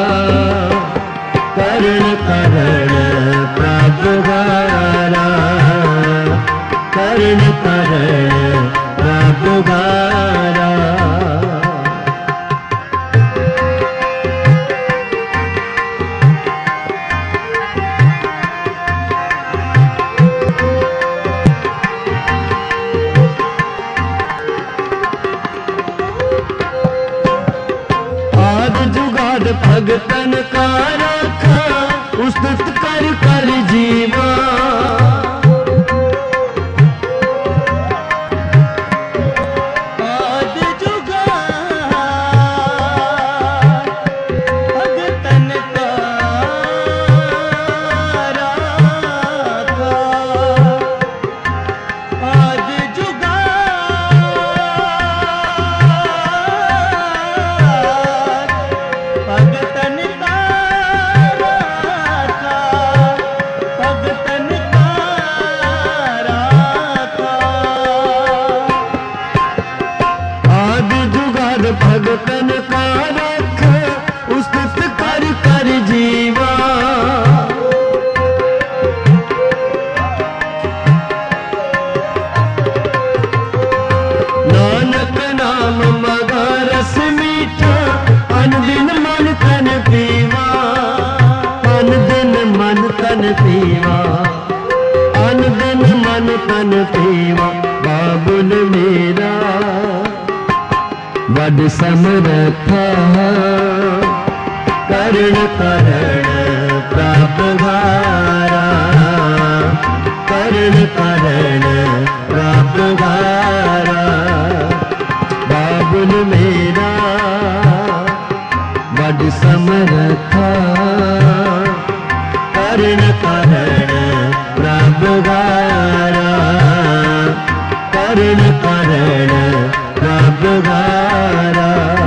करण करण प्रभु गारा, करण करण प्रभु गारा। भगतन का रखा उस्तत कर कर जीवा, आदि जुगाद भगतन का रखा, आदि जुगाद भगतन का रखा, भगतन का रखा। आदि जुगाद भगतन का रख उस्तत कर कर जीवा। नानक नाम मगा रस मीठा, अनदिन मन तन पीवा, अनदिन मन तन पीवा, अनदिन मन तन पीवा। बाबुल मेरा बड़ समरथा, करण करण प्रभु गारा, करण करण प्रभु गारा। बाबुल मेरा बड़ समरथा, करण करण प्रभु गारा, करण करण प्रभु गारा।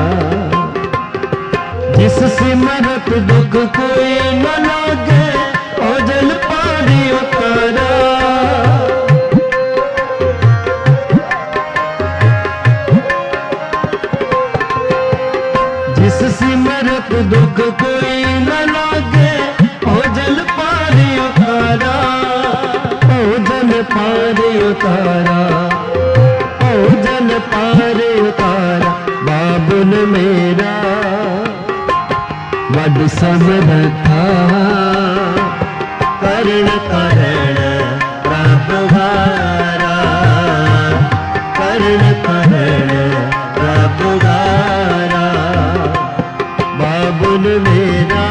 जिस सिमरत दुख कोई न लागे, ओझल पारी उतारा। दुख कोई न लागे, ओ जल पारी उतारा, ओ जल पारी उतारा, ओ जल पारी उतारा। बाबुल मेरा वड समरथा, करण करण प्रभुहारा, करण करण प्रभुहारा। बाबुल मेरा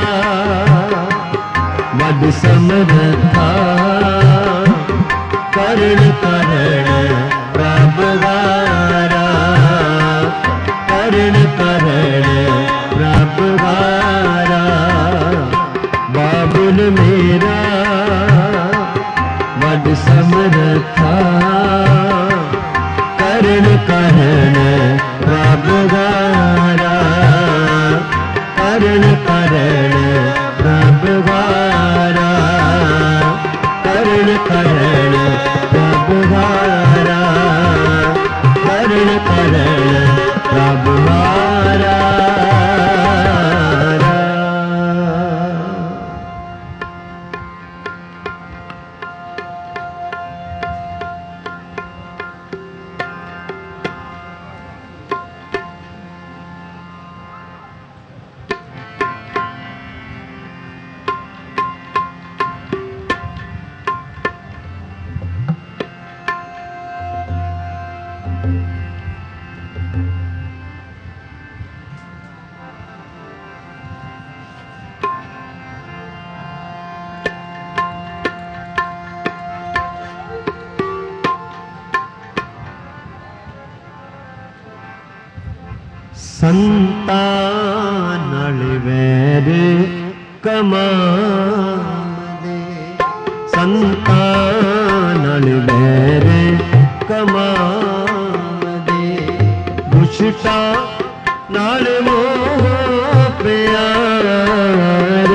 वड समरथा, करण करण प्रभुहारा, करण करण प्रभुहारा। बाबुल मेरा वड समरथा, करण करण प्रभुहारा, करण करण प्रभुहारा, करण करण प्रभुहारा, करण करण प्रभुहारा। संतां नाल वैर कमांदे, संतां नाल वैर कमांदे, दुष्टां नाल मोह प्यार।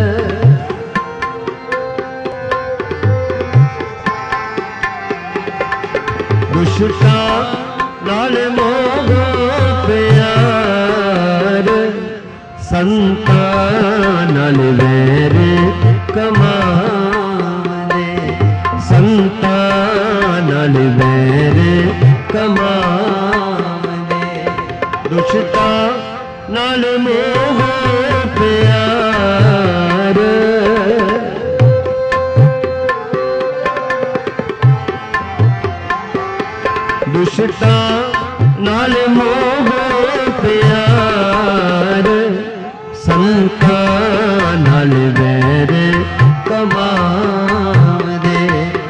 दुष्टां नाल मोह प्यार, संतां नाल वैर कमांदे, संतां नाल वैर कमांदे, दुष्टां नाल मोह प्यार। दुष्टां नाल मोह प्यार, संतां नाल वैर कमांदे,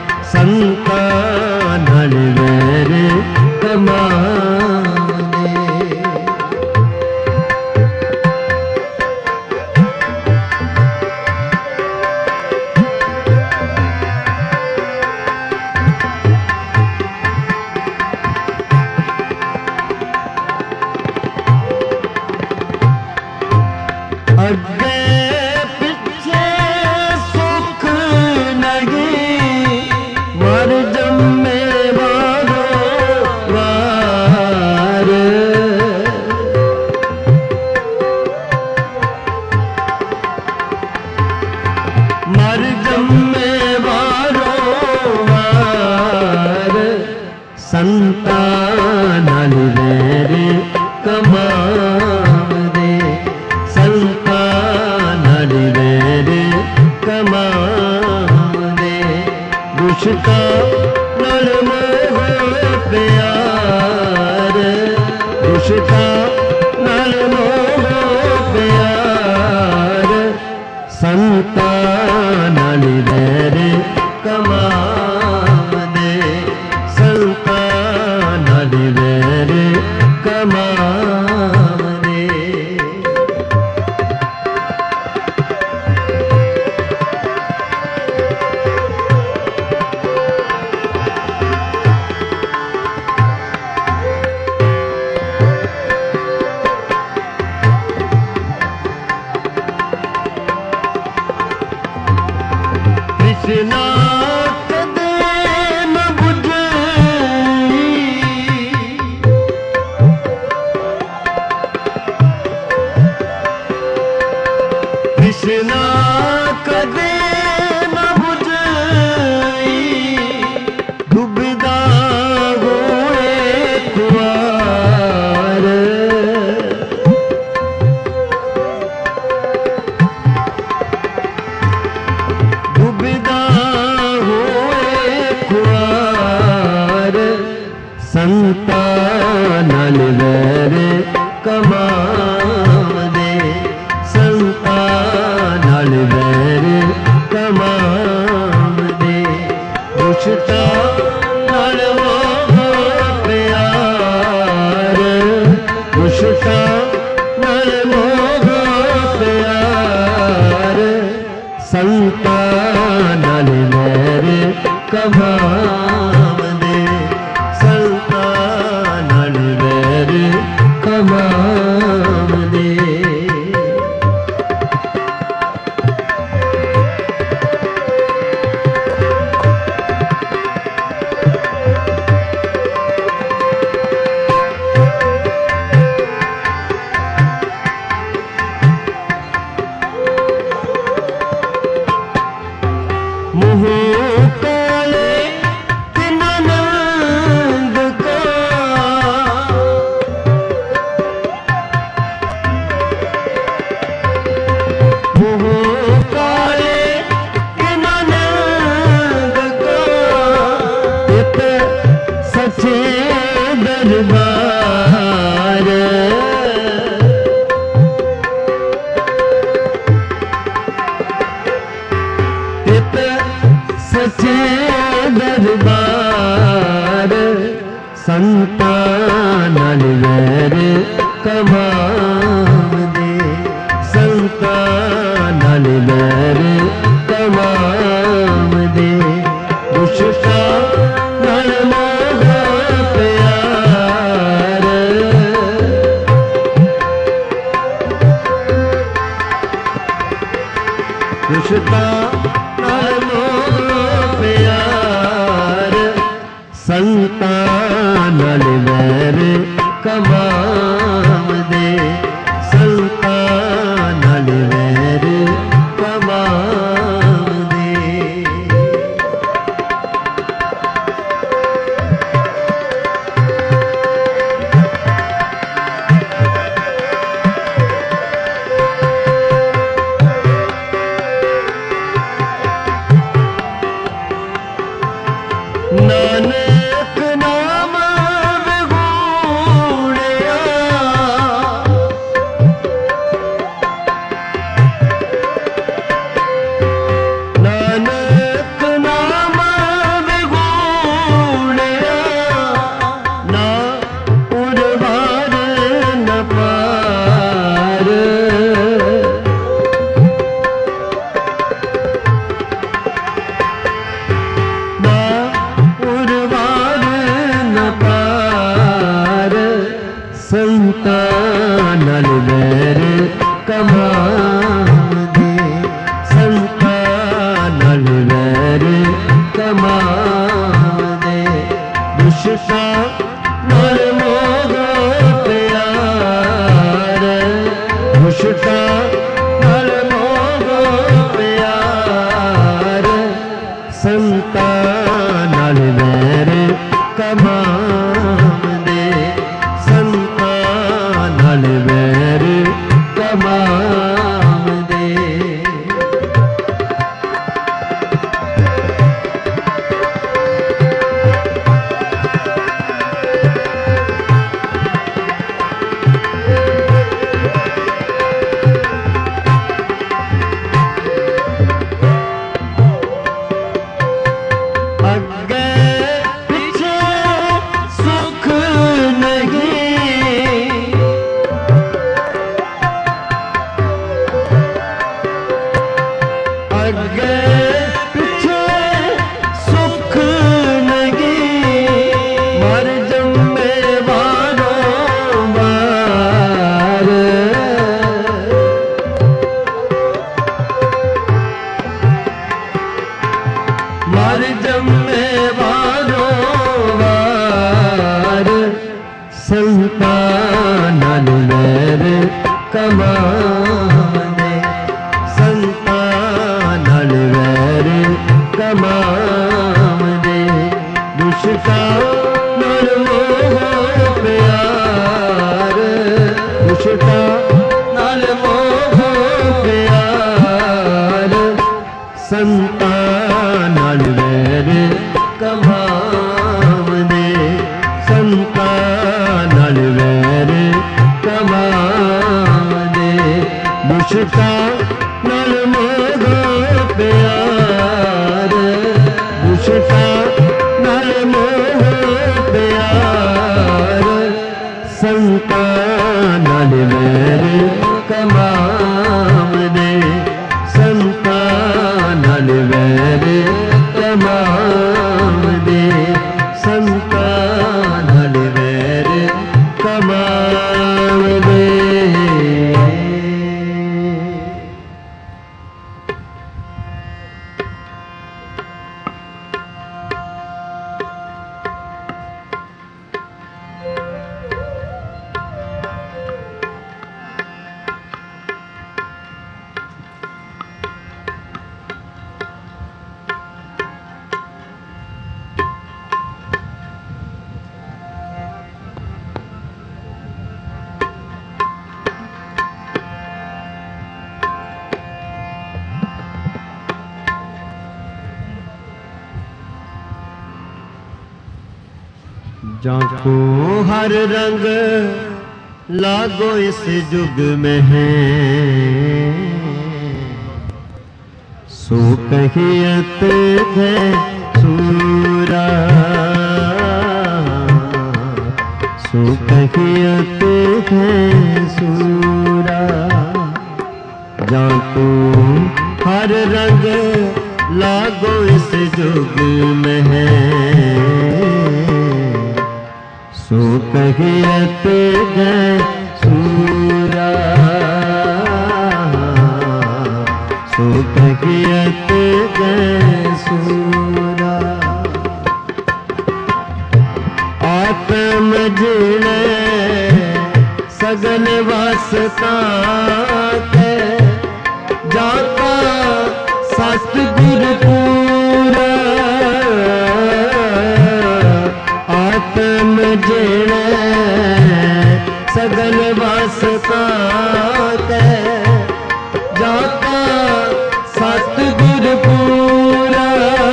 संतां नाल वैर कमांदे। अगे पिछे सुख नहीं, मर जमे वारो वार। ਸੰਤਾਂ ਨਾਲ ਵੈਰ ਕਮਾਵਦੇ, ਸੰਤਾਂ ਨਾਲ ਵੈਰ ਕਮਾਵਦੇ, ਦੁਸ਼ਟਾਂ ਨਾਲ ਮੋਹ ਪਿਆਰ, ਦੁਸ਼ਟਾਂ ਨਾਲ ਮੋਹ ਪਿਆਰ, ਸੰਤਾਂ ਨਾਲ ਵੈਰ ਕਮਾਵਦੇ, ਸੰਤਾਂ ਨਾਲ ਵੈਰ ਕਮਾਵਦੇ। मोह काले तिन नंद का, मोह काले तिन नंद का, इत सचे दरबार, इत सचे दरबार, संतां नाल वैर कमावदे, संतां नाल वैर कमावदे, दुष्टां नाल मोह प्यार, दुष्टां नाल मोह प्यार, संतां नाल वैर कमावदे, संतां नाल वैर कमावदे। नानक नाम विगूढ़िया, नानक नाम विगूढ़िया, ना उर्वार न पार, ना उर्वार न पार, संतां नाल वैर कमावदे, संतां नाल वैर कमावदे, दुष्टां नाल मोह प्यार, दुष्टां नाल मोह प्यार, संतां नाल वैर कमावदे, संतां नाल वैर कमावदे। अग्गे पीछे सुख नहीं, अग्गे पीछे सुख नहीं, मर जम्मे वारों वार, मर जम्मे वारों वार, संतां नाल वैर कमावदे, संतां नाल वैर कमावदे, दुष्टां नाल मोह प्यार, दुष्टां नाल मोह प्यार, संतां नाल वैर कमावदे, संतां संतां नाल वैर कमावदे, संतां नाल वैर कमावदे, संतां नाल वैर कमावदे। जाको हर रंग लागो इस जुग में है, सो कहियत है सूरा, सो कहियत है सूरा। जाको हर रंग लागो इस जुग में है, सो कहियत है सूरा, सो कहियत है सूरा। आत्म जिणे सगन वासता के, जाता सतगुर पूरा। आत्म जिणे सगन वासता के, जाता सतगुर पूरा।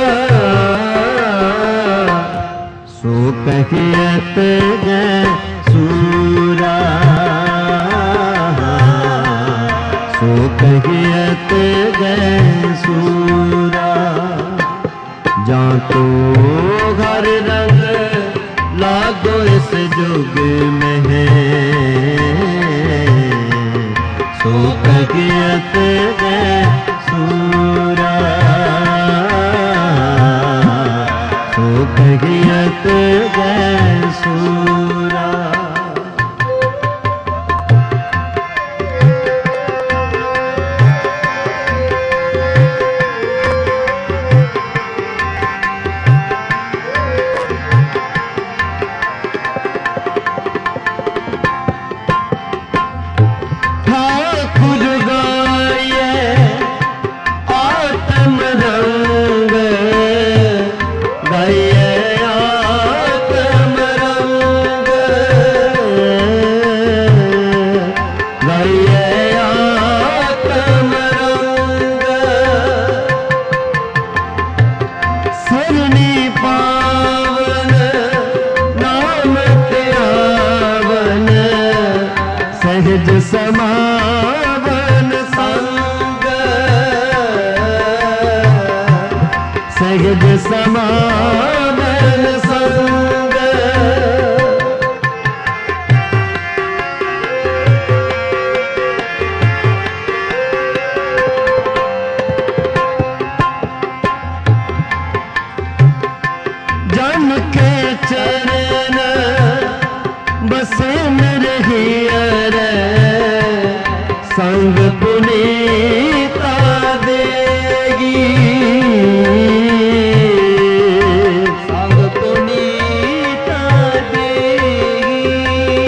सो कहियत है सूरा, सो कहियत है सूरा। जाको हर रंग लागो इस जुग में है, सो कहियत है सूरा, सो कहियत है सूरा। सहज समावन संग, सहज समावन संग। जन के चरण बसे मेरे हियरे, संग पुनीता देगी, संग पुनीता देगी।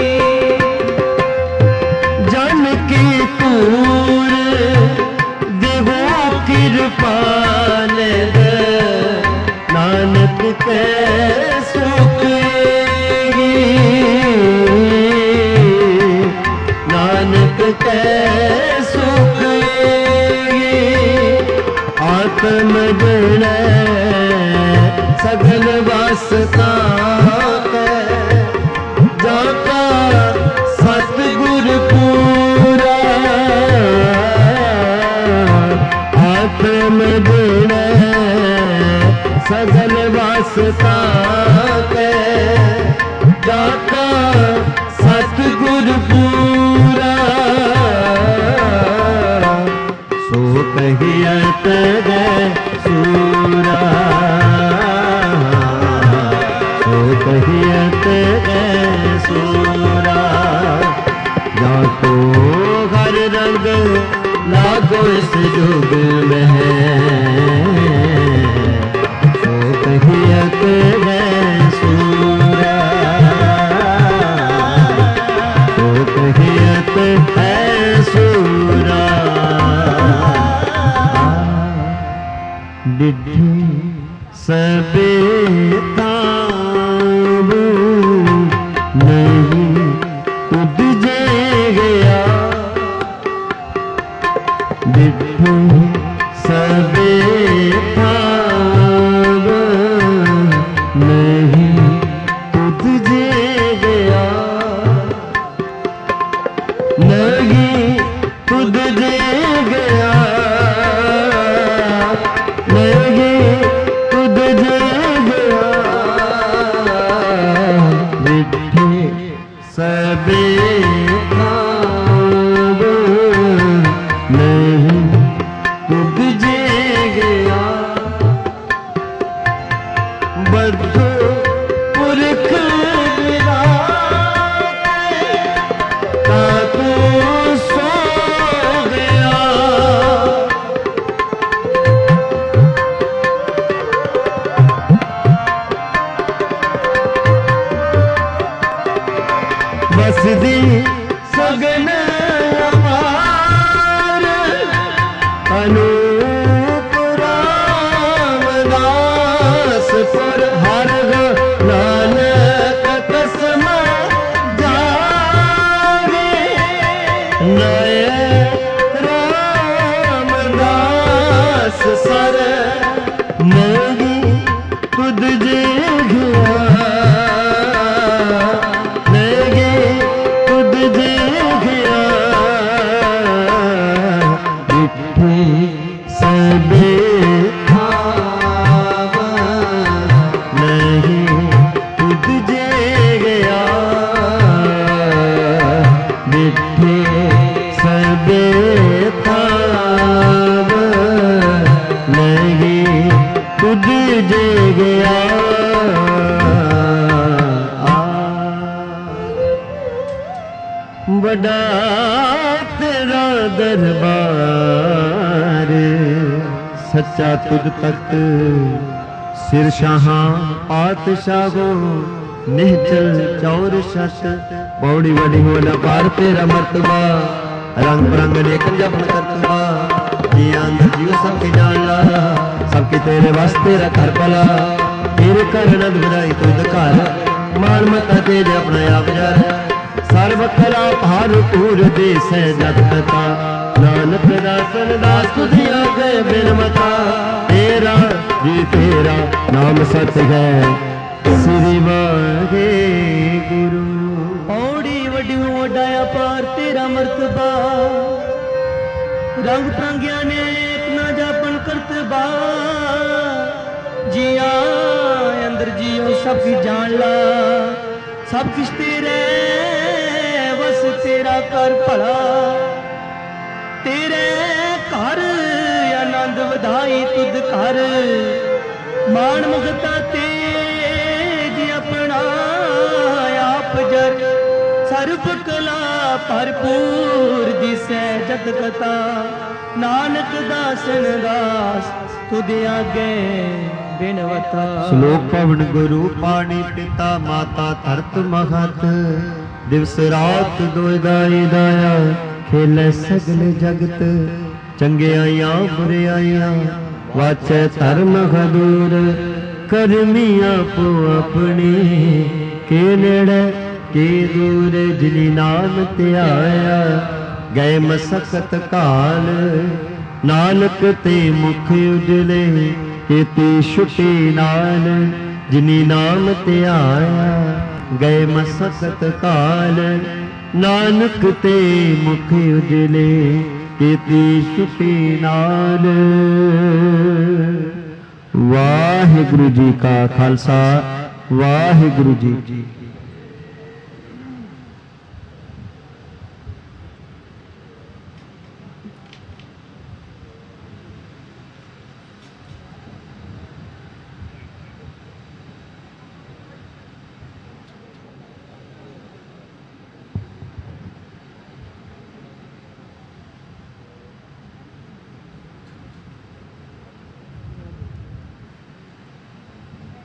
जन की तूर देहो कृपाल दे, नानक के सुख नानक के सुख। आत्म जिणे सगल वासता के, जाता सतगुर पूरा। आत्म जिणे सगल वासता के, जाता सत जुग में सो कहियत है सूरा, सो कहियत है सूरा। डिठी सबे ताबू नहीं खुद जे गया, डिठी सबे ताबू नहीं खुद जे गया, नहीं खुद जे गया, नहीं खुद जे गया। डिठी सबे ताबू नहीं खुद जे गया, बद्धो पुरख विराते ताकू सो गया। बसदी सगन अपार अनूप रामदास पुर हर नानक कसम जावे, नय रामदास सर नहीं खुद जे गया, नहीं खुद जे गया। डिठी सबे थावा नहीं खुद जे गया, डिठी सबे थावा नहीं खुद जे गया। बड़ा तेरा दरबार सच्चा तुझ तख्त सिर शाहां पातशाहो निहचल चौर शत। बौड़ी बड़ी होना पार तेरा मर्तबा रंग बिरंग नेकन जपन करतबा। जी अंदर जीव सबके जान ला सबके तेरे वास्ते रख हर भला। तेरे कर नंद बधाई तुझ घर मान मता तेरे अपना आप जर। सर्व कला भारपूर देश है जत कथा नानक दासन दास तुझ आगे बिन मता। तेरा जी तेरा नाम सच है श्री वाहे गुरु। औड़ी वड्यू वडाया पार तेरा मर्तबा रंग प्रांगिया ने इतना जापन करतबा। जिया अंदर जियो सब की जान ला सब किस तेरे बस तेरा कर भला। तेरे घर आनंद वधाई तुद घर मान मुगता तेज अपना आप जर। सर्व कला भरपूर दिसै जत कथा नानक दासन दास तुद आगे बिनवता। श्लोक पवन गुरु पानी पिता माता धरत महत। दिवस रात दोय दाई दाया खेले सगल जगत। चंगे आइया बुरे आइया वाचे धर्म हदूर। करमिया पो अपनी के नेड़े के दूर। जिनी नाम ते आया गए मसकत काल। नानक ते मुख उजले केती छुटी नाल। जिनी नाम ते आया गए मसकत काल। नानक ते मुख उजले केती छुटी नाल। वाहिगुरु जी का खालसा वाहिगुरु जी